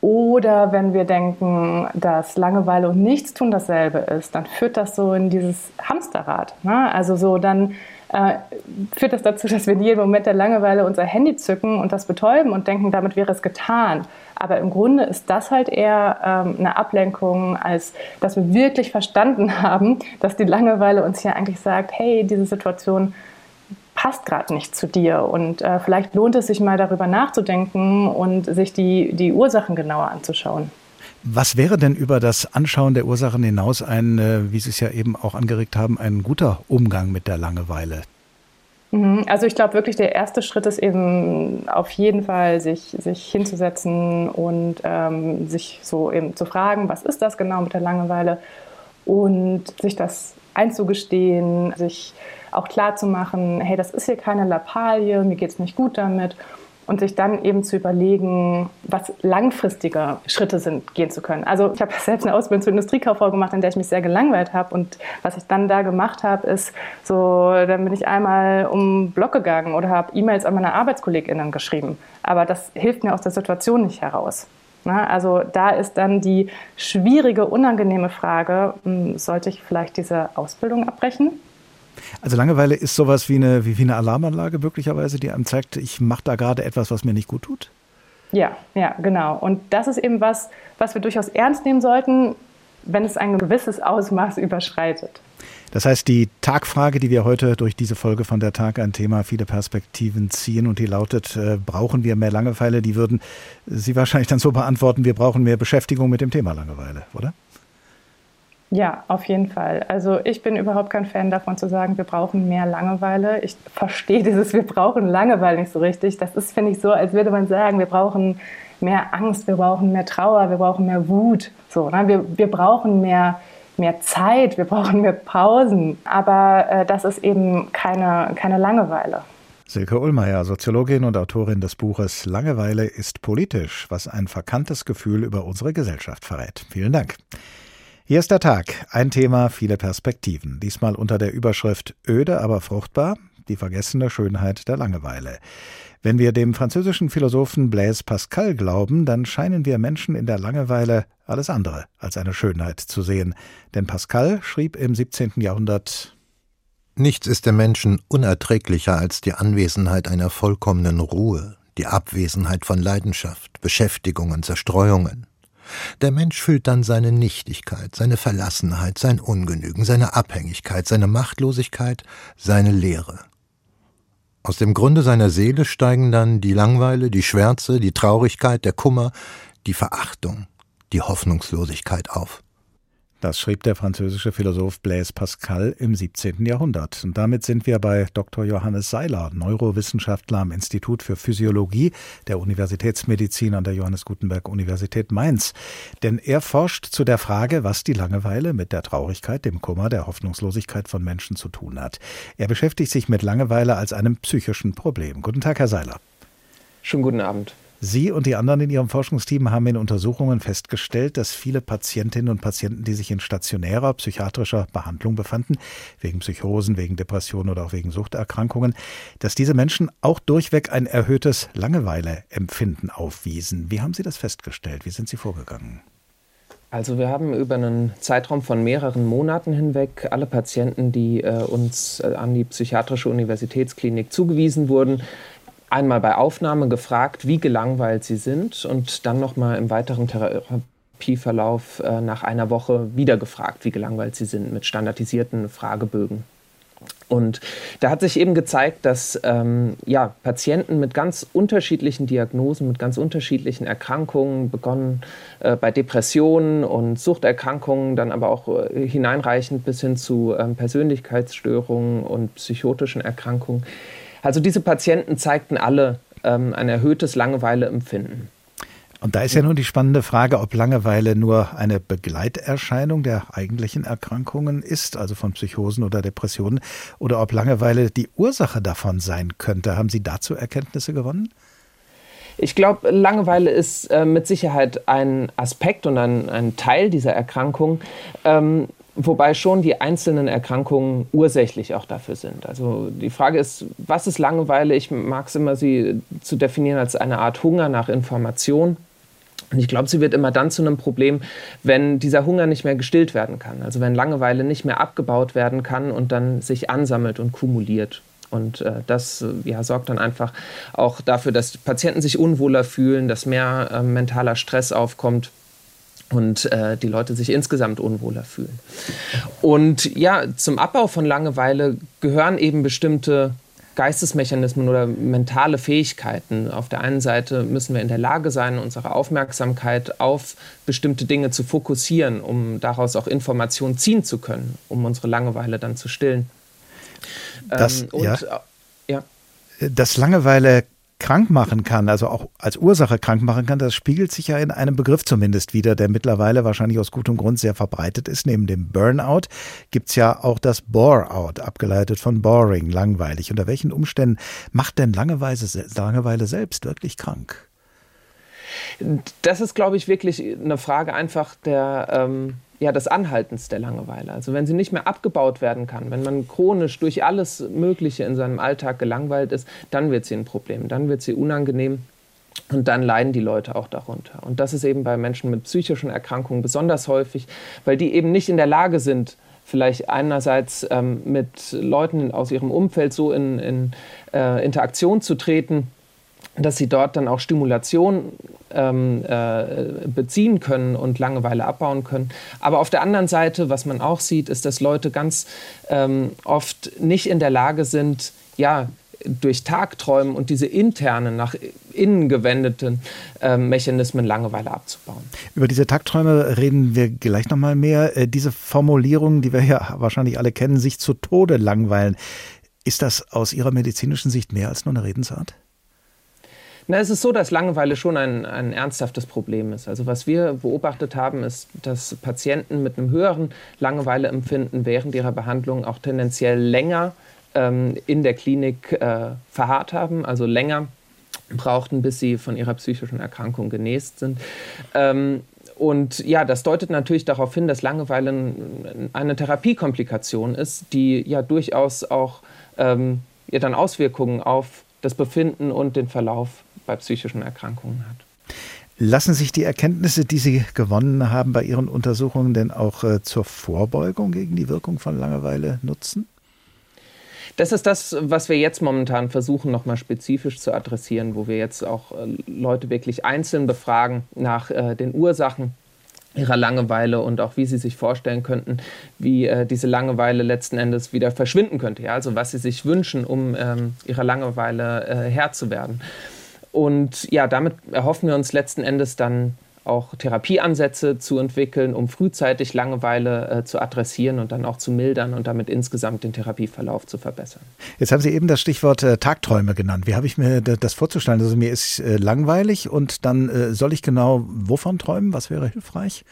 Oder wenn wir denken, dass Langeweile und Nichtstun dasselbe ist, dann führt das so in dieses Hamsterrad. Ne? Also so dann äh, führt das dazu, dass wir in jedem Moment der Langeweile unser Handy zücken und das betäuben und denken, damit wäre es getan. Aber im Grunde ist das halt eher ähm, eine Ablenkung, als dass wir wirklich verstanden haben, dass die Langeweile uns hier eigentlich sagt, hey, diese Situation passt gerade nicht zu dir und äh, vielleicht lohnt es sich mal darüber nachzudenken und sich die, die Ursachen genauer anzuschauen. Was wäre denn über das Anschauen der Ursachen hinaus ein, äh, wie Sie es ja eben auch angeregt haben, ein guter Umgang mit der Langeweile? Also ich glaube wirklich, der erste Schritt ist eben auf jeden Fall, sich, sich hinzusetzen und ähm, sich so eben zu fragen, was ist das genau mit der Langeweile und sich das einzugestehen, sich auch klar zu machen, hey, das ist hier keine Lappalie, mir geht es nicht gut damit und sich dann eben zu überlegen, was langfristige Schritte sind, gehen zu können. Also ich habe selbst eine Ausbildung zur Industriekauffrau gemacht, in der ich mich sehr gelangweilt habe und was ich dann da gemacht habe, ist so, dann bin ich einmal um den Block gegangen oder habe E-Mails an meine ArbeitskollegInnen geschrieben. Aber das hilft mir aus der Situation nicht heraus. Na, also da ist dann die schwierige, unangenehme Frage, sollte ich vielleicht diese Ausbildung abbrechen? Also Langeweile ist sowas wie eine, wie, wie eine Alarmanlage möglicherweise, die einem zeigt, ich mache da gerade etwas, was mir nicht gut tut? Ja, ja, genau. Und das ist eben was, was wir durchaus ernst nehmen sollten, wenn es ein gewisses Ausmaß überschreitet. Das heißt, die Tagfrage, die wir heute durch diese Folge von der Tag ein Thema viele Perspektiven ziehen und die lautet, äh, brauchen wir mehr Langeweile? Die würden Sie wahrscheinlich dann so beantworten, wir brauchen mehr Beschäftigung mit dem Thema Langeweile, oder? Ja, auf jeden Fall. Also ich bin überhaupt kein Fan davon zu sagen, wir brauchen mehr Langeweile. Ich verstehe dieses, wir brauchen Langeweile nicht so richtig. Das ist, finde ich, so, als würde man sagen, wir brauchen mehr Angst, wir brauchen mehr Trauer, wir brauchen mehr Wut. So, ne? wir, wir brauchen mehr, mehr Zeit, wir brauchen mehr Pausen. Aber äh, das ist eben keine, keine Langeweile. Silke Ullmeier, Soziologin und Autorin des Buches Langeweile ist politisch, was ein verkanntes Gefühl über unsere Gesellschaft verrät. Vielen Dank. Hier ist der Tag, ein Thema, viele Perspektiven. Diesmal unter der Überschrift Öde, aber fruchtbar, die vergessene Schönheit der Langeweile. Wenn wir dem französischen Philosophen Blaise Pascal glauben, dann scheinen wir Menschen in der Langeweile alles andere als eine Schönheit zu sehen. Denn Pascal schrieb im siebzehnten Jahrhundert: Nichts ist dem Menschen unerträglicher als die Anwesenheit einer vollkommenen Ruhe, die Abwesenheit von Leidenschaft, Beschäftigungen, Zerstreuungen. Der Mensch fühlt dann seine Nichtigkeit, seine Verlassenheit, sein Ungenügen, seine Abhängigkeit, seine Machtlosigkeit, seine Leere. Aus dem Grunde seiner Seele steigen dann die Langeweile, die Schwärze, die Traurigkeit, der Kummer, die Verachtung, die Hoffnungslosigkeit auf. Das schrieb der französische Philosoph Blaise Pascal im siebzehnten Jahrhundert. Und damit sind wir bei Doktor Johannes Seiler, Neurowissenschaftler am Institut für Physiologie der Universitätsmedizin an der Johannes Gutenberg Universität Mainz. Denn er forscht zu der Frage, was die Langeweile mit der Traurigkeit, dem Kummer, der Hoffnungslosigkeit von Menschen zu tun hat. Er beschäftigt sich mit Langeweile als einem psychischen Problem. Guten Tag, Herr Seiler. Schönen guten Abend. Sie und die anderen in Ihrem Forschungsteam haben in Untersuchungen festgestellt, dass viele Patientinnen und Patienten, die sich in stationärer psychiatrischer Behandlung befanden, wegen Psychosen, wegen Depressionen oder auch wegen Suchterkrankungen, dass diese Menschen auch durchweg ein erhöhtes Langeweileempfinden aufwiesen. Wie haben Sie das festgestellt? Wie sind Sie vorgegangen? Also wir haben über einen Zeitraum von mehreren Monaten hinweg alle Patienten, die äh, uns äh, an die Psychiatrische Universitätsklinik zugewiesen wurden, einmal bei Aufnahme gefragt, wie gelangweilt sie sind und dann nochmal im weiteren Therapieverlauf äh, nach einer Woche wieder gefragt, wie gelangweilt sie sind, mit standardisierten Fragebögen. Und da hat sich eben gezeigt, dass ähm, ja, Patienten mit ganz unterschiedlichen Diagnosen, mit ganz unterschiedlichen Erkrankungen, begonnen äh, bei Depressionen und Suchterkrankungen, dann aber auch äh, hineinreichend bis hin zu ähm, Persönlichkeitsstörungen und psychotischen Erkrankungen. Also diese Patienten zeigten alle ähm, ein erhöhtes Langeweileempfinden. Und da ist ja nun die spannende Frage, ob Langeweile nur eine Begleiterscheinung der eigentlichen Erkrankungen ist, also von Psychosen oder Depressionen, oder ob Langeweile die Ursache davon sein könnte. Haben Sie dazu Erkenntnisse gewonnen? Ich glaube, Langeweile ist äh, mit Sicherheit ein Aspekt und ein, ein Teil dieser Erkrankung, ähm, wobei schon die einzelnen Erkrankungen ursächlich auch dafür sind. Also die Frage ist, was ist Langeweile? Ich mag es immer, sie zu definieren als eine Art Hunger nach Information. Und ich glaube, sie wird immer dann zu einem Problem, wenn dieser Hunger nicht mehr gestillt werden kann. Also wenn Langeweile nicht mehr abgebaut werden kann und dann sich ansammelt und kumuliert. Und äh, das äh, ja, sorgt dann einfach auch dafür, dass Patienten sich unwohler fühlen, dass mehr äh, mentaler Stress aufkommt und äh, die Leute sich insgesamt unwohler fühlen. Und ja, zum Abbau von Langeweile gehören eben bestimmte Geistesmechanismen oder mentale Fähigkeiten. Auf der einen Seite müssen wir in der Lage sein, unsere Aufmerksamkeit auf bestimmte Dinge zu fokussieren, um daraus auch Informationen ziehen zu können, um unsere Langeweile dann zu stillen. Das, ähm, und, ja, ja. Dass Langeweile krank machen kann, also auch als Ursache krank machen kann, das spiegelt sich ja in einem Begriff zumindest wieder, der mittlerweile wahrscheinlich aus gutem Grund sehr verbreitet ist. Neben dem Burnout gibt es ja auch das Bore-out, abgeleitet von boring, langweilig. Unter welchen Umständen macht denn Langeweile, Langeweile selbst wirklich krank? Das ist, glaube ich, wirklich eine Frage einfach der, ähm, ja, des Anhaltens der Langeweile. Also wenn sie nicht mehr abgebaut werden kann, wenn man chronisch durch alles Mögliche in seinem Alltag gelangweilt ist, dann wird sie ein Problem, dann wird sie unangenehm und dann leiden die Leute auch darunter. Und das ist eben bei Menschen mit psychischen Erkrankungen besonders häufig, weil die eben nicht in der Lage sind, vielleicht einerseits ähm, mit Leuten aus ihrem Umfeld so in, in äh, Interaktion zu treten, dass sie dort dann auch Stimulation ähm, äh, beziehen können und Langeweile abbauen können. Aber auf der anderen Seite, was man auch sieht, ist, dass Leute ganz ähm, oft nicht in der Lage sind, ja, durch Tagträumen und diese internen, nach innen gewendeten äh, Mechanismen Langeweile abzubauen. Über diese Tagträume reden wir gleich nochmal mehr. Äh, diese Formulierung, die wir ja wahrscheinlich alle kennen, sich zu Tode langweilen. Ist das aus Ihrer medizinischen Sicht mehr als nur eine Redensart? Na, es ist so, dass Langeweile schon ein, ein ernsthaftes Problem ist. Also was wir beobachtet haben, ist, dass Patienten mit einem höheren Langeweileempfinden während ihrer Behandlung auch tendenziell länger ähm, in der Klinik äh, verharrt haben, also länger brauchten, bis sie von ihrer psychischen Erkrankung genäst sind. Ähm, Und ja, das deutet natürlich darauf hin, dass Langeweile eine Therapiekomplikation ist, die ja durchaus auch ähm, ja, dann Auswirkungen auf das Befinden und den Verlauf bei psychischen Erkrankungen hat. Lassen sich die Erkenntnisse, die Sie gewonnen haben bei Ihren Untersuchungen, denn auch äh, zur Vorbeugung gegen die Wirkung von Langeweile nutzen? Das ist das, was wir jetzt momentan versuchen, nochmal spezifisch zu adressieren, wo wir jetzt auch äh, Leute wirklich einzeln befragen nach äh, den Ursachen ihrer Langeweile und auch wie sie sich vorstellen könnten, wie äh, diese Langeweile letzten Endes wieder verschwinden könnte. Ja? Also was sie sich wünschen, um ähm, ihrer Langeweile äh, Herr zu werden. Und ja, damit erhoffen wir uns letzten Endes dann auch Therapieansätze zu entwickeln, um frühzeitig Langeweile äh, zu adressieren und dann auch zu mildern und damit insgesamt den Therapieverlauf zu verbessern. Jetzt haben Sie eben das Stichwort äh, Tagträume genannt. Wie habe ich mir das vorzustellen? Also mir ist äh, langweilig und dann äh, soll ich genau wovon träumen? Was wäre hilfreich?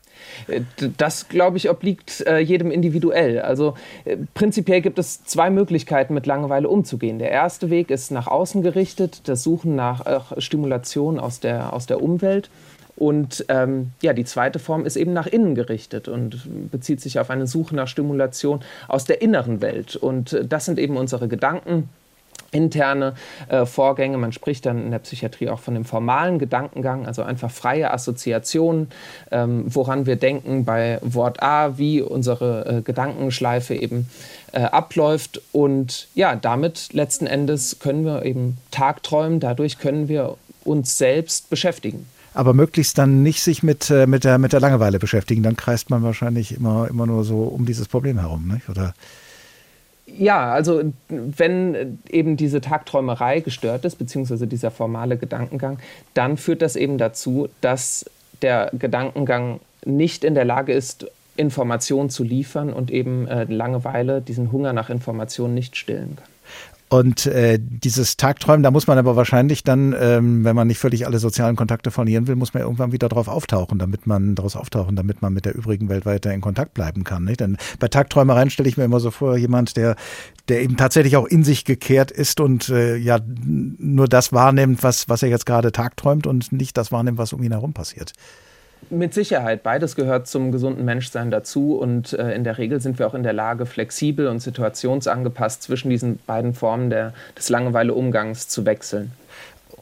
Das, glaube ich, obliegt äh, jedem individuell. Also äh, prinzipiell gibt es zwei Möglichkeiten, mit Langeweile umzugehen. Der erste Weg ist nach außen gerichtet, das Suchen nach äh, Stimulation aus der, aus der Umwelt. Und ähm, ja, die zweite Form ist eben nach innen gerichtet und bezieht sich auf eine Suche nach Stimulation aus der inneren Welt. Und äh, das sind eben unsere Gedanken. Interne äh, Vorgänge, man spricht dann in der Psychiatrie auch von dem formalen Gedankengang, also einfach freie Assoziationen, ähm, woran wir denken bei Wort A, wie unsere äh, Gedankenschleife eben äh, abläuft. Und ja, damit letzten Endes können wir eben tagträumen, dadurch können wir uns selbst beschäftigen. Aber möglichst dann nicht sich mit, äh, mit, der, mit der Langeweile beschäftigen, dann kreist man wahrscheinlich immer, immer nur so um dieses Problem herum, nicht? Oder? Ja, also wenn eben diese Tagträumerei gestört ist, beziehungsweise dieser formale Gedankengang, dann führt das eben dazu, dass der Gedankengang nicht in der Lage ist, Informationen zu liefern und eben äh, Langeweile, diesen Hunger nach Informationen nicht stillen kann. Und äh, dieses Tagträumen, da muss man aber wahrscheinlich dann, ähm, wenn man nicht völlig alle sozialen Kontakte verlieren will, muss man irgendwann wieder drauf auftauchen, damit man daraus auftauchen, damit man mit der übrigen Welt weiter in Kontakt bleiben kann. Nicht? Denn bei Tagträumereien stelle ich mir immer so vor, jemand, der, der eben tatsächlich auch in sich gekehrt ist und äh, ja nur das wahrnimmt, was, was er jetzt gerade tagträumt und nicht das wahrnimmt, was um ihn herum passiert. Mit Sicherheit. Beides gehört zum gesunden Menschsein dazu und äh, in der Regel sind wir auch in der Lage, flexibel und situationsangepasst zwischen diesen beiden Formen der, des Langeweile-Umgangs zu wechseln.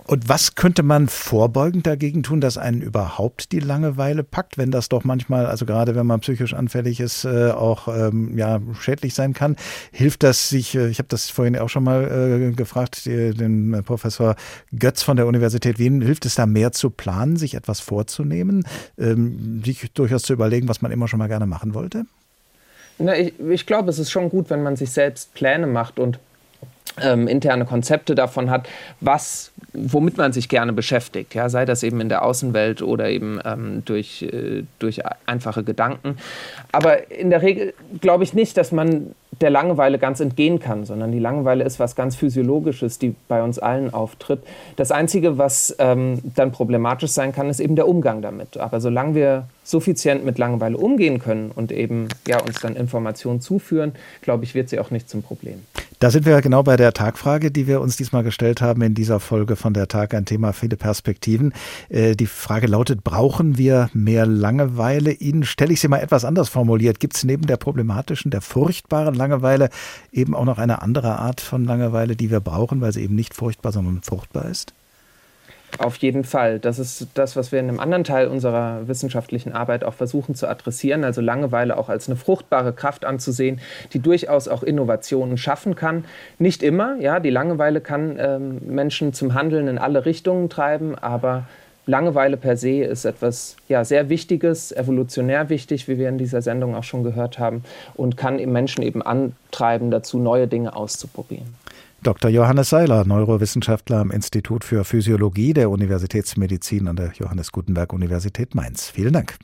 Und was könnte man vorbeugend dagegen tun, dass einen überhaupt die Langeweile packt, wenn das doch manchmal, also gerade wenn man psychisch anfällig ist, äh, auch ähm, ja, schädlich sein kann? Hilft das sich, äh, ich habe das vorhin auch schon mal äh, gefragt, die, den äh, Professor Götz von der Universität Wien, hilft es da mehr zu planen, sich etwas vorzunehmen, ähm, sich durchaus zu überlegen, was man immer schon mal gerne machen wollte? Na, ich, ich glaube, es ist schon gut, wenn man sich selbst Pläne macht und Ähm, interne Konzepte davon hat, was, womit man sich gerne beschäftigt, ja, sei das eben in der Außenwelt oder eben ähm, durch, äh, durch einfache Gedanken. Aber in der Regel glaube ich nicht, dass man der Langeweile ganz entgehen kann, sondern die Langeweile ist was ganz Physiologisches, die bei uns allen auftritt. Das Einzige, was ähm, dann problematisch sein kann, ist eben der Umgang damit. Aber solange wir suffizient mit Langeweile umgehen können und eben ja, uns dann Informationen zuführen, glaube ich, wird sie auch nicht zum Problem. Da sind wir genau bei der Tagfrage, die wir uns diesmal gestellt haben in dieser Folge von der Tag, ein Thema, viele Perspektiven. Äh, die Frage lautet, brauchen wir mehr Langeweile? Ihnen stelle ich sie mal etwas anders formuliert. Gibt es neben der problematischen, der furchtbaren Langeweile eben auch noch eine andere Art von Langeweile, die wir brauchen, weil sie eben nicht furchtbar, sondern fruchtbar ist? Auf jeden Fall. Das ist das, was wir in einem anderen Teil unserer wissenschaftlichen Arbeit auch versuchen zu adressieren, also Langeweile auch als eine fruchtbare Kraft anzusehen, die durchaus auch Innovationen schaffen kann. Nicht immer, ja, die Langeweile kann ähm, Menschen zum Handeln in alle Richtungen treiben, aber Langeweile per se ist etwas ja, sehr Wichtiges, evolutionär wichtig, wie wir in dieser Sendung auch schon gehört haben, und kann Menschen eben antreiben, dazu neue Dinge auszuprobieren. Doktor Johannes Seiler, Neurowissenschaftler am Institut für Physiologie der Universitätsmedizin an der Johannes Gutenberg Universität Mainz. Vielen Dank.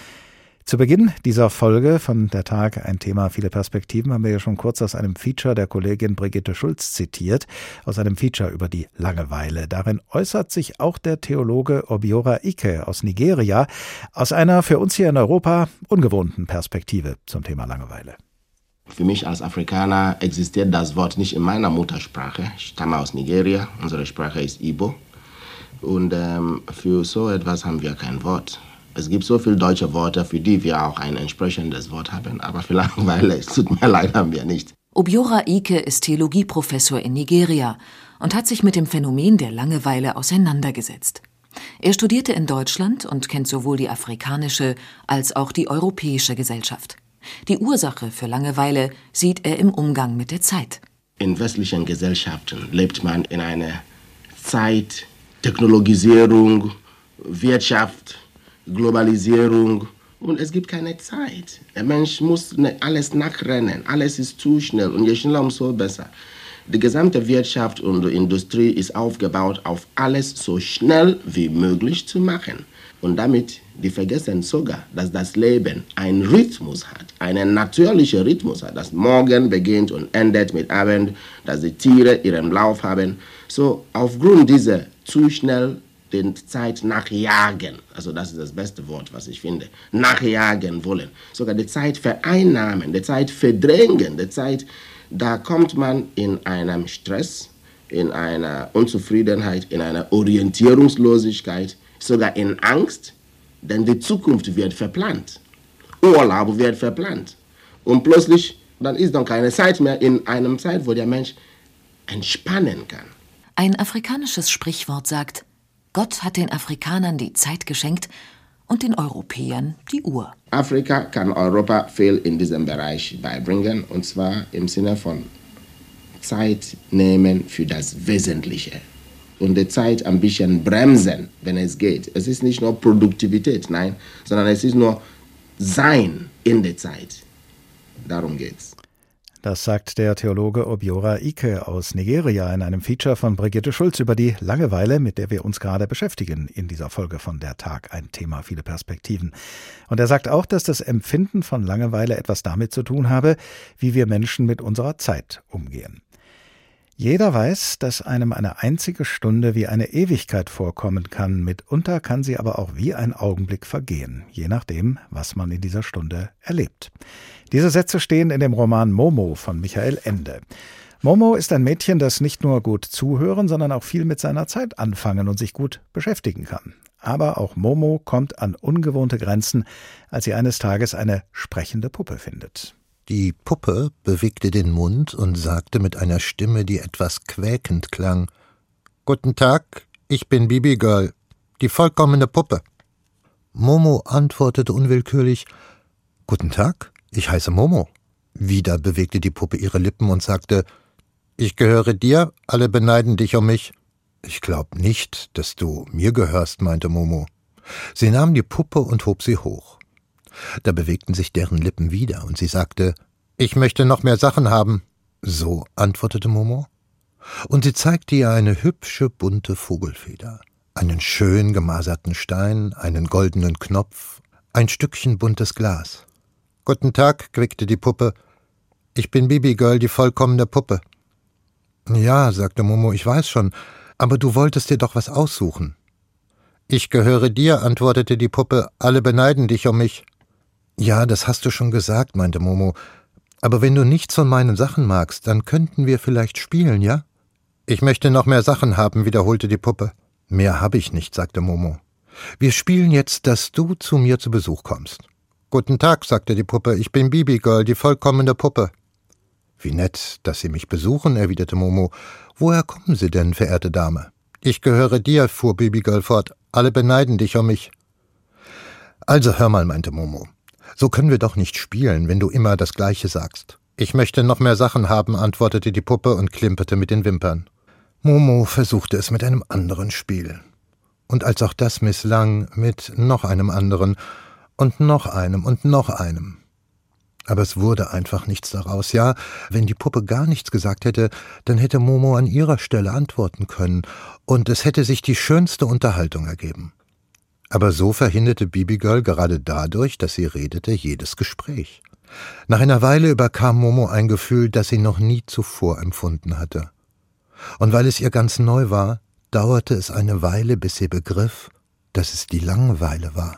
Zu Beginn dieser Folge von der Tag, ein Thema, viele Perspektiven, haben wir ja schon kurz aus einem Feature der Kollegin Brigitte Schulz zitiert, aus einem Feature über die Langeweile. Darin äußert sich auch der Theologe Obiora Ike aus Nigeria aus einer für uns hier in Europa ungewohnten Perspektive zum Thema Langeweile. Für mich als Afrikaner existiert das Wort nicht in meiner Muttersprache. Ich stamme aus Nigeria, unsere Sprache ist Igbo. Und ähm, für so etwas haben wir kein Wort. Es gibt so viele deutsche Worte, für die wir auch ein entsprechendes Wort haben. Aber für Langeweile, es tut mir leid, haben wir nicht. Obiora Ike ist Theologieprofessor in Nigeria und hat sich mit dem Phänomen der Langeweile auseinandergesetzt. Er studierte in Deutschland und kennt sowohl die afrikanische als auch die europäische Gesellschaft. Die Ursache für Langeweile sieht er im Umgang mit der Zeit. In westlichen Gesellschaften lebt man in einer Zeit, Technologisierung, Wirtschaft, Globalisierung, und es gibt keine Zeit. Der Mensch muss alles nachrennen, alles ist zu schnell, und je schneller, umso besser. Die gesamte Wirtschaft und die Industrie ist aufgebaut, auf alles so schnell wie möglich zu machen. Und damit, die vergessen sogar, dass das Leben einen Rhythmus hat, einen natürlichen Rhythmus hat, dass morgen beginnt und endet mit Abend, dass die Tiere ihren Lauf haben. So, aufgrund dieser zu schnell den Zeit nachjagen, also das ist das beste Wort, was ich finde, nachjagen wollen, sogar die Zeit vereinnahmen, die Zeit verdrängen, die Zeit, da kommt man in einem Stress, in einer Unzufriedenheit, in einer Orientierungslosigkeit, sogar in Angst, denn die Zukunft wird verplant. Urlaub wird verplant. Und plötzlich, dann ist dann keine Zeit mehr in einer Zeit, wo der Mensch entspannen kann. Ein afrikanisches Sprichwort sagt, Gott hat den Afrikanern die Zeit geschenkt und den Europäern die Uhr. Afrika kann Europa viel in diesem Bereich beibringen, und zwar im Sinne von Zeit nehmen für das Wesentliche. Und die Zeit ein bisschen bremsen, wenn es geht. Es ist nicht nur Produktivität, nein, sondern es ist nur Sein in der Zeit. Darum geht's. Das sagt der Theologe Obiora Ike aus Nigeria in einem Feature von Brigitte Schulz über die Langeweile, mit der wir uns gerade beschäftigen in dieser Folge von der Tag, ein Thema, viele Perspektiven. Und er sagt auch, dass das Empfinden von Langeweile etwas damit zu tun habe, wie wir Menschen mit unserer Zeit umgehen. Jeder weiß, dass einem eine einzige Stunde wie eine Ewigkeit vorkommen kann. Mitunter kann sie aber auch wie ein Augenblick vergehen, je nachdem, was man in dieser Stunde erlebt. Diese Sätze stehen in dem Roman Momo von Michael Ende. Momo ist ein Mädchen, das nicht nur gut zuhören, sondern auch viel mit seiner Zeit anfangen und sich gut beschäftigen kann. Aber auch Momo kommt an ungewohnte Grenzen, als sie eines Tages eine sprechende Puppe findet. Die Puppe bewegte den Mund und sagte mit einer Stimme, die etwas quäkend klang: »Guten Tag, Ich bin Bibi Girl, die vollkommene Puppe. Momo antwortete unwillkürlich, »Guten Tag, ich heiße Momo.« Wieder bewegte die Puppe ihre Lippen und sagte, »Ich gehöre dir, alle beneiden dich um mich.« »Ich glaub nicht, dass du mir gehörst«, meinte Momo. Sie nahm die Puppe und hob sie hoch. Da bewegten sich deren Lippen wieder und sie sagte, »Ich möchte noch mehr Sachen haben.« »So«, antwortete Momo. Und sie zeigte ihr eine hübsche, bunte Vogelfeder, einen schön gemaserten Stein, einen goldenen Knopf, ein Stückchen buntes Glas. »Guten Tag«, quiekte die Puppe. »Ich bin Bibi Girl, die vollkommene Puppe.« »Ja«, sagte Momo, »ich weiß schon, aber du wolltest dir doch was aussuchen.« »Ich gehöre dir«, antwortete die Puppe, »alle beneiden dich um mich.« »Ja, das hast du schon gesagt«, meinte Momo, »aber wenn du nichts von meinen Sachen magst, dann könnten wir vielleicht spielen, ja?« »Ich möchte noch mehr Sachen haben«, wiederholte die Puppe. »Mehr habe ich nicht«, sagte Momo. »Wir spielen jetzt, dass du zu mir zu Besuch kommst.« »Guten Tag«, sagte die Puppe, »ich bin Bibi Girl, die vollkommene Puppe.« »Wie nett, dass Sie mich besuchen«, erwiderte Momo. »Woher kommen Sie denn, verehrte Dame?« »Ich gehöre dir«, fuhr Bibi Girl fort, »alle beneiden dich um mich.« »Also hör mal«, meinte Momo, »so können wir doch nicht spielen, wenn du immer das Gleiche sagst.« »Ich möchte noch mehr Sachen haben«, antwortete die Puppe und klimperte mit den Wimpern. Momo versuchte es mit einem anderen Spiel. Und als auch das misslang, mit noch einem anderen und noch einem und noch einem. Aber es wurde einfach nichts daraus. Ja, wenn die Puppe gar nichts gesagt hätte, dann hätte Momo an ihrer Stelle antworten können und es hätte sich die schönste Unterhaltung ergeben. Aber so verhinderte Bibi Girl gerade dadurch, dass sie redete, jedes Gespräch. Nach einer Weile überkam Momo ein Gefühl, das sie noch nie zuvor empfunden hatte. Und weil es ihr ganz neu war, dauerte es eine Weile, bis sie begriff, dass es die Langeweile war.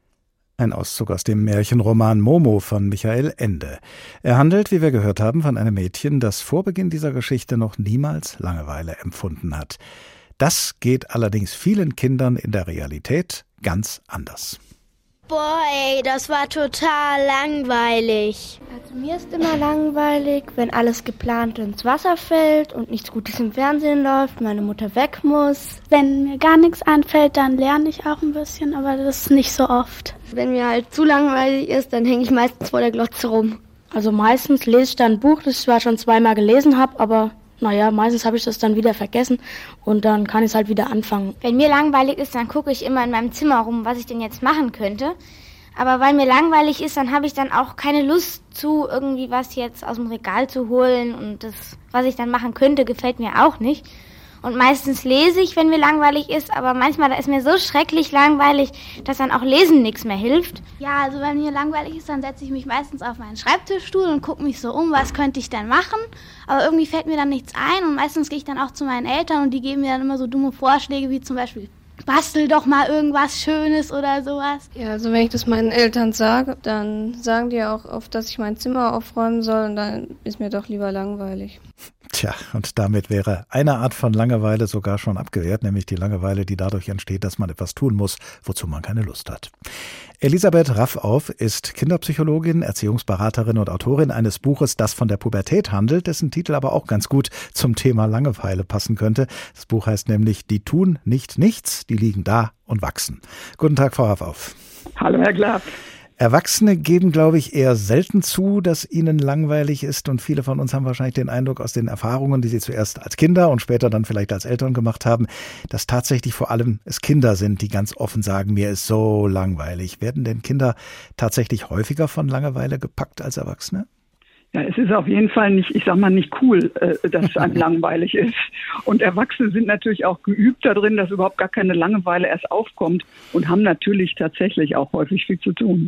Ein Auszug aus dem Märchenroman Momo von Michael Ende. Er handelt, wie wir gehört haben, von einem Mädchen, das vor Beginn dieser Geschichte noch niemals Langeweile empfunden hat. Das geht allerdings vielen Kindern in der Realität ganz anders. Boah, ey, das war total langweilig. Also mir ist immer langweilig, wenn alles geplant ins Wasser fällt und nichts Gutes im Fernsehen läuft, meine Mutter weg muss. Wenn mir gar nichts einfällt, dann lerne ich auch ein bisschen, aber das ist nicht so oft. Wenn mir halt zu langweilig ist, dann hänge ich meistens vor der Glotze rum. Also meistens lese ich dann ein Buch, das ich zwar schon zweimal gelesen habe, aber naja, meistens habe ich das dann wieder vergessen und dann kann ich es halt wieder anfangen. Wenn mir langweilig ist, dann gucke ich immer in meinem Zimmer rum, was ich denn jetzt machen könnte. Aber weil mir langweilig ist, dann habe ich dann auch keine Lust zu, irgendwie was jetzt aus dem Regal zu holen. Und das, was ich dann machen könnte, gefällt mir auch nicht. Und meistens lese ich, wenn mir langweilig ist, aber manchmal ist mir so schrecklich langweilig, dass dann auch Lesen nichts mehr hilft. Ja, also wenn mir langweilig ist, dann setze ich mich meistens auf meinen Schreibtischstuhl und gucke mich so um, was könnte ich denn machen. Aber irgendwie fällt mir dann nichts ein und meistens gehe ich dann auch zu meinen Eltern und die geben mir dann immer so dumme Vorschläge, wie zum Beispiel, bastel doch mal irgendwas Schönes oder sowas. Ja, also wenn ich das meinen Eltern sage, dann sagen die auch oft, dass ich mein Zimmer aufräumen soll und dann ist mir doch lieber langweilig. Tja, und damit wäre eine Art von Langeweile sogar schon abgewehrt, nämlich die Langeweile, die dadurch entsteht, dass man etwas tun muss, wozu man keine Lust hat. Elisabeth Raffauf ist Kinderpsychologin, Erziehungsberaterin und Autorin eines Buches, das von der Pubertät handelt, dessen Titel aber auch ganz gut zum Thema Langeweile passen könnte. Das Buch heißt nämlich »Die tun nicht nichts, die liegen da und wachsen«. Guten Tag, Frau Raffauf. Hallo, Herr Glatt. Erwachsene geben, glaube ich, eher selten zu, dass ihnen langweilig ist und viele von uns haben wahrscheinlich den Eindruck aus den Erfahrungen, die sie zuerst als Kinder und später dann vielleicht als Eltern gemacht haben, dass tatsächlich vor allem es Kinder sind, die ganz offen sagen, mir ist so langweilig. Werden denn Kinder tatsächlich häufiger von Langeweile gepackt als Erwachsene? Ja, es ist auf jeden Fall nicht, ich sag mal, nicht cool, äh, dass es einem langweilig ist. Und Erwachsene sind natürlich auch geübt darin, dass überhaupt gar keine Langeweile erst aufkommt und haben natürlich tatsächlich auch häufig viel zu tun.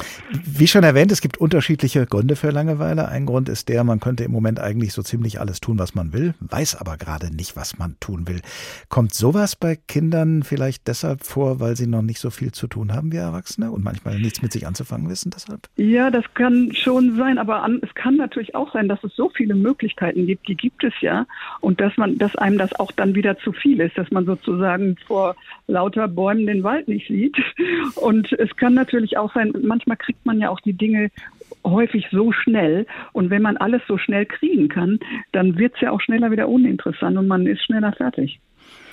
Wie schon erwähnt, es gibt unterschiedliche Gründe für Langeweile. Ein Grund ist der, man könnte im Moment eigentlich so ziemlich alles tun, was man will, weiß aber gerade nicht, was man tun will. Kommt sowas bei Kindern vielleicht deshalb vor, weil sie noch nicht so viel zu tun haben wie Erwachsene und manchmal nichts mit sich anzufangen wissen deshalb? Ja, das kann schon sein, aber an, es kann natürlich auch sein, dass es so viele Möglichkeiten gibt, die gibt es ja, und dass man, dass einem das auch dann wieder zu viel ist, dass man sozusagen vor lauter Bäumen den Wald nicht sieht. Und es kann natürlich auch sein, manchmal kriegt man ja auch die Dinge häufig so schnell. Und wenn man alles so schnell kriegen kann, dann wird es ja auch schneller wieder uninteressant und man ist schneller fertig.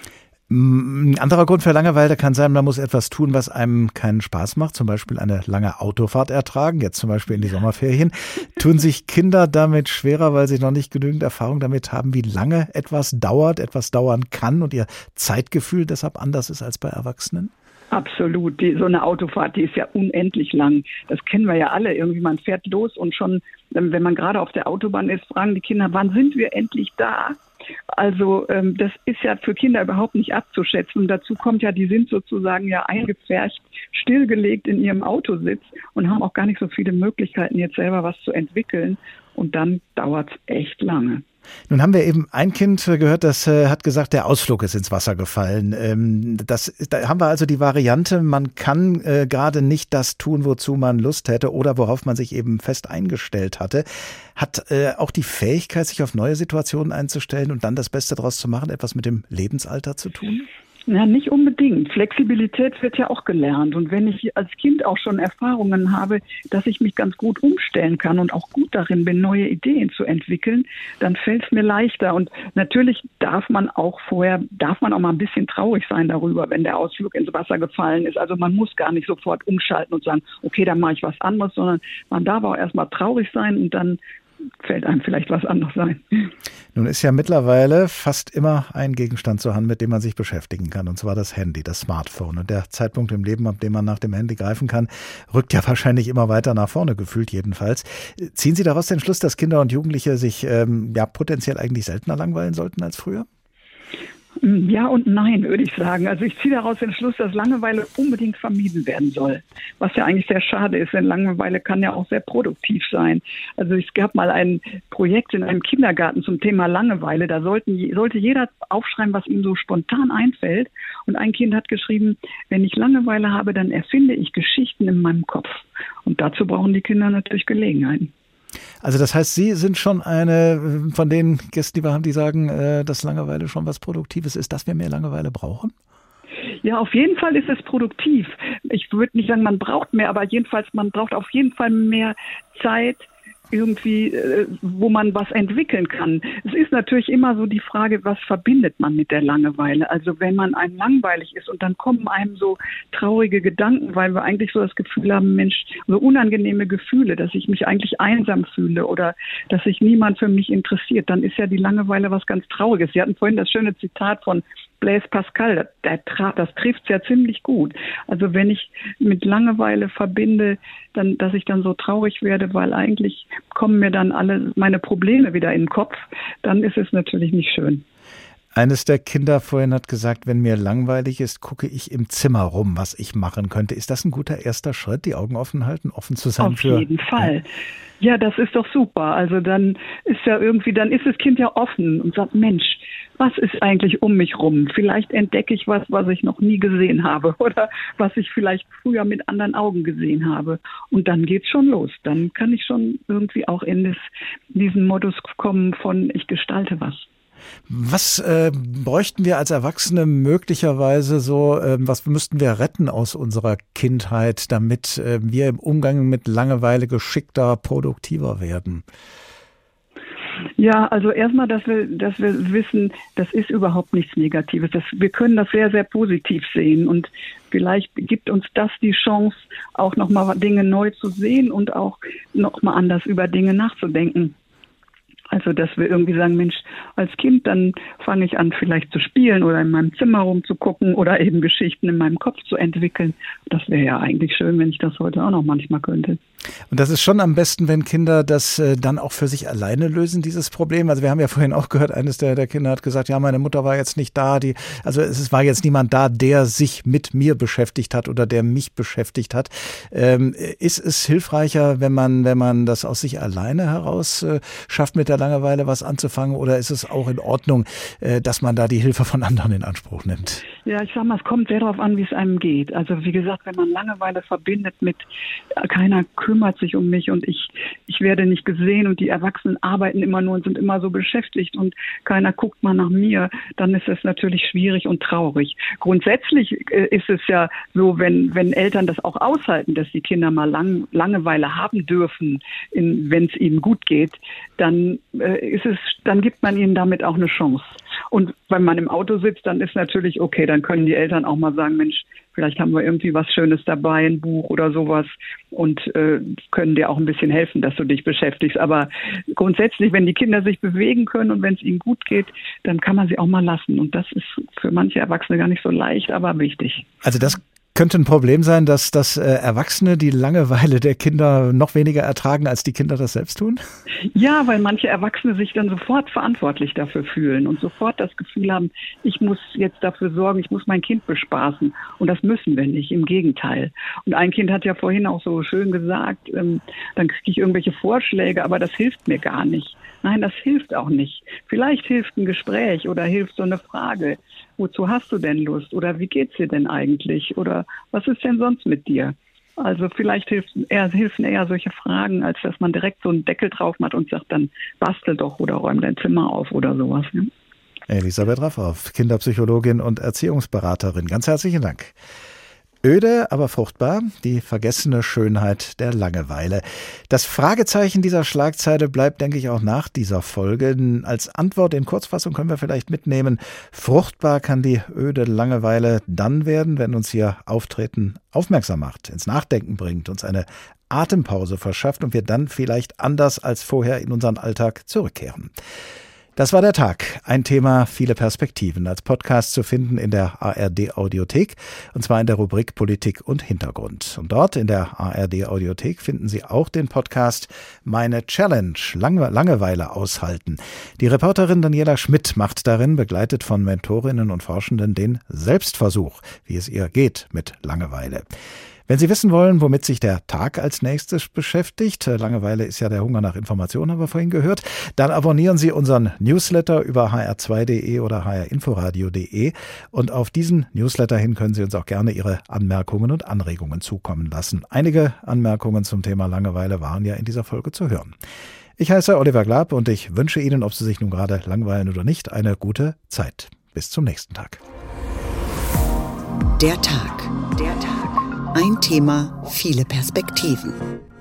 Ein anderer Grund für Langeweile kann sein, man muss etwas tun, was einem keinen Spaß macht, zum Beispiel eine lange Autofahrt ertragen, jetzt zum Beispiel in die Sommerferien. Tun sich Kinder damit schwerer, weil sie noch nicht genügend Erfahrung damit haben, wie lange etwas dauert, etwas dauern kann und ihr Zeitgefühl deshalb anders ist als bei Erwachsenen? Absolut. Die, so eine Autofahrt, die ist ja unendlich lang. Das kennen wir ja alle. Irgendwie, man fährt los und schon, wenn man gerade auf der Autobahn ist, fragen die Kinder, wann sind wir endlich da? Also ähm, das ist ja für Kinder überhaupt nicht abzuschätzen. Und dazu kommt ja, die sind sozusagen ja eingepfercht, stillgelegt in ihrem Autositz und haben auch gar nicht so viele Möglichkeiten, jetzt selber was zu entwickeln. Und dann dauert es echt lange. Nun haben wir eben ein Kind gehört, das äh, hat gesagt, der Ausflug ist ins Wasser gefallen. Ähm, das, da haben wir also die Variante, man kann äh, gerade nicht das tun, wozu man Lust hätte oder worauf man sich eben fest eingestellt hatte. Hat äh, auch die Fähigkeit, sich auf neue Situationen einzustellen und dann das Beste daraus zu machen, etwas mit dem Lebensalter zu tun? Ja, nicht unbedingt. Flexibilität wird ja auch gelernt. Und wenn ich als Kind auch schon Erfahrungen habe, dass ich mich ganz gut umstellen kann und auch gut darin bin, neue Ideen zu entwickeln, dann fällt es mir leichter. Und natürlich darf man auch vorher, darf man auch mal ein bisschen traurig sein darüber, wenn der Ausflug ins Wasser gefallen ist. Also man muss gar nicht sofort umschalten und sagen, okay, dann mache ich was anderes, sondern man darf auch erstmal traurig sein und dann fällt einem vielleicht was anderes ein. Nun ist ja mittlerweile fast immer ein Gegenstand zur Hand, mit dem man sich beschäftigen kann, und zwar das Handy, das Smartphone. Und der Zeitpunkt im Leben, ab dem man nach dem Handy greifen kann, rückt ja wahrscheinlich immer weiter nach vorne, gefühlt jedenfalls. Ziehen Sie daraus den Schluss, dass Kinder und Jugendliche sich ähm, ja potenziell eigentlich seltener langweilen sollten als früher? Ja und nein, würde ich sagen. Also ich ziehe daraus den Schluss, dass Langeweile unbedingt vermieden werden soll. Was ja eigentlich sehr schade ist, denn Langeweile kann ja auch sehr produktiv sein. Also es gab mal ein Projekt in einem Kindergarten zum Thema Langeweile. Da sollten, sollte jeder aufschreiben, was ihm so spontan einfällt. Und ein Kind hat geschrieben, wenn ich Langeweile habe, dann erfinde ich Geschichten in meinem Kopf. Und dazu brauchen die Kinder natürlich Gelegenheiten. Also das heißt, Sie sind schon eine von den Gästen, die wir haben, die sagen, dass Langeweile schon was Produktives ist, dass wir mehr Langeweile brauchen? Ja, auf jeden Fall ist es produktiv. Ich würde nicht sagen, man braucht mehr, aber jedenfalls, man braucht auf jeden Fall mehr Zeit, irgendwie, wo man was entwickeln kann. Es ist natürlich immer so die Frage, was verbindet man mit der Langeweile? Also wenn man einem langweilig ist und dann kommen einem so traurige Gedanken, weil wir eigentlich so das Gefühl haben, Mensch, so unangenehme Gefühle, dass ich mich eigentlich einsam fühle oder dass sich niemand für mich interessiert, dann ist ja die Langeweile was ganz Trauriges. Sie hatten vorhin das schöne Zitat von Blaise Pascal, das, das trifft es ja ziemlich gut. Also wenn ich mit Langeweile verbinde, dann, dass ich dann so traurig werde, weil eigentlich kommen mir dann alle meine Probleme wieder in den Kopf, dann ist es natürlich nicht schön. Eines der Kinder vorhin hat gesagt, wenn mir langweilig ist, gucke ich im Zimmer rum, was ich machen könnte. Ist das ein guter erster Schritt, die Augen offen halten, offen zu sein? Auf für jeden Fall. Ja, das ist doch super. Also dann ist ja irgendwie, dann ist das Kind ja offen und sagt, Mensch, was ist eigentlich um mich rum? Vielleicht entdecke ich was, was ich noch nie gesehen habe oder was ich vielleicht früher mit anderen Augen gesehen habe. Und dann geht's schon los. Dann kann ich schon irgendwie auch in das, diesen Modus kommen von ich gestalte was. Was äh, bräuchten wir als Erwachsene möglicherweise so, äh, was müssten wir retten aus unserer Kindheit, damit äh, wir im Umgang mit Langeweile geschickter, produktiver werden? Ja, also erstmal, dass wir, dass wir wissen, das ist überhaupt nichts Negatives. Das, wir können das sehr, sehr positiv sehen und vielleicht gibt uns das die Chance, auch nochmal Dinge neu zu sehen und auch nochmal anders über Dinge nachzudenken. Also, dass wir irgendwie sagen, Mensch, als Kind, dann fange ich an, vielleicht zu spielen oder in meinem Zimmer rumzugucken oder eben Geschichten in meinem Kopf zu entwickeln. Das wäre ja eigentlich schön, wenn ich das heute auch noch manchmal könnte. Und das ist schon am besten, wenn Kinder das äh, dann auch für sich alleine lösen, dieses Problem. Also wir haben ja vorhin auch gehört, eines der, der Kinder hat gesagt, ja, meine Mutter war jetzt nicht da. Die, also es war jetzt niemand da, der sich mit mir beschäftigt hat oder der mich beschäftigt hat. Ähm, ist es hilfreicher, wenn man, wenn man das aus sich alleine heraus äh, schafft, mit der Langeweile was anzufangen? Oder ist es auch in Ordnung, äh, dass man da die Hilfe von anderen in Anspruch nimmt? Ja, ich sag mal, es kommt sehr darauf an, wie es einem geht. Also wie gesagt, wenn man Langeweile verbindet mit äh, keiner kümmert sich um mich und ich, ich werde nicht gesehen und die Erwachsenen arbeiten immer nur und sind immer so beschäftigt und keiner guckt mal nach mir, dann ist es natürlich schwierig und traurig. Grundsätzlich äh, ist es ja so, wenn, wenn Eltern das auch aushalten, dass die Kinder mal lang, Langeweile haben dürfen, wenn es ihnen gut geht, dann äh, ist es, dann gibt man ihnen damit auch eine Chance. Und wenn man im Auto sitzt, dann ist natürlich okay, dann können die Eltern auch mal sagen, Mensch, vielleicht haben wir irgendwie was Schönes dabei, ein Buch oder sowas und äh, können dir auch ein bisschen helfen, dass du dich beschäftigst. Aber grundsätzlich, wenn die Kinder sich bewegen können und wenn es ihnen gut geht, dann kann man sie auch mal lassen. Und das ist für manche Erwachsene gar nicht so leicht, aber wichtig. Also das könnte ein Problem sein, dass, dass äh, Erwachsene die Langeweile der Kinder noch weniger ertragen, als die Kinder das selbst tun? Ja, weil manche Erwachsene sich dann sofort verantwortlich dafür fühlen und sofort das Gefühl haben, ich muss jetzt dafür sorgen, ich muss mein Kind bespaßen. Und das müssen wir nicht, im Gegenteil. Und ein Kind hat ja vorhin auch so schön gesagt, ähm, dann kriege ich irgendwelche Vorschläge, aber das hilft mir gar nicht. Nein, das hilft auch nicht. Vielleicht hilft ein Gespräch oder hilft so eine Frage. Wozu hast du denn Lust? Oder wie geht's dir denn eigentlich? Oder was ist denn sonst mit dir? Also vielleicht hilft, eher, helfen eher solche Fragen, als dass man direkt so einen Deckel drauf macht und sagt, dann bastel doch oder räum dein Zimmer auf oder sowas. Ne? Elisabeth Raffauf, Kinderpsychologin und Erziehungsberaterin. Ganz herzlichen Dank. Öde, aber fruchtbar, die vergessene Schönheit der Langeweile. Das Fragezeichen dieser Schlagzeile bleibt, denke ich, auch nach dieser Folge. Als Antwort in Kurzfassung können wir vielleicht mitnehmen, fruchtbar kann die öde Langeweile dann werden, wenn uns ihr Auftreten aufmerksam macht, ins Nachdenken bringt, uns eine Atempause verschafft und wir dann vielleicht anders als vorher in unseren Alltag zurückkehren. Das war der Tag. Ein Thema, viele Perspektiven. Als Podcast zu finden in der A R D-Audiothek, und zwar in der Rubrik Politik und Hintergrund. Und dort in der A R D-Audiothek finden Sie auch den Podcast Meine Challenge, Lange- Langeweile aushalten. Die Reporterin Daniela Schmidt macht darin, begleitet von Mentorinnen und Forschenden, den Selbstversuch, wie es ihr geht mit Langeweile. Wenn Sie wissen wollen, womit sich der Tag als nächstes beschäftigt, Langeweile ist ja der Hunger nach Informationen, haben wir vorhin gehört, dann abonnieren Sie unseren Newsletter über h r zwei punkt d e oder h r inforadio punkt d e und auf diesen Newsletter hin können Sie uns auch gerne Ihre Anmerkungen und Anregungen zukommen lassen. Einige Anmerkungen zum Thema Langeweile waren ja in dieser Folge zu hören. Ich heiße Oliver Glab und ich wünsche Ihnen, ob Sie sich nun gerade langweilen oder nicht, eine gute Zeit. Bis zum nächsten Tag. Der Tag. Der Tag. Ein Thema, viele Perspektiven.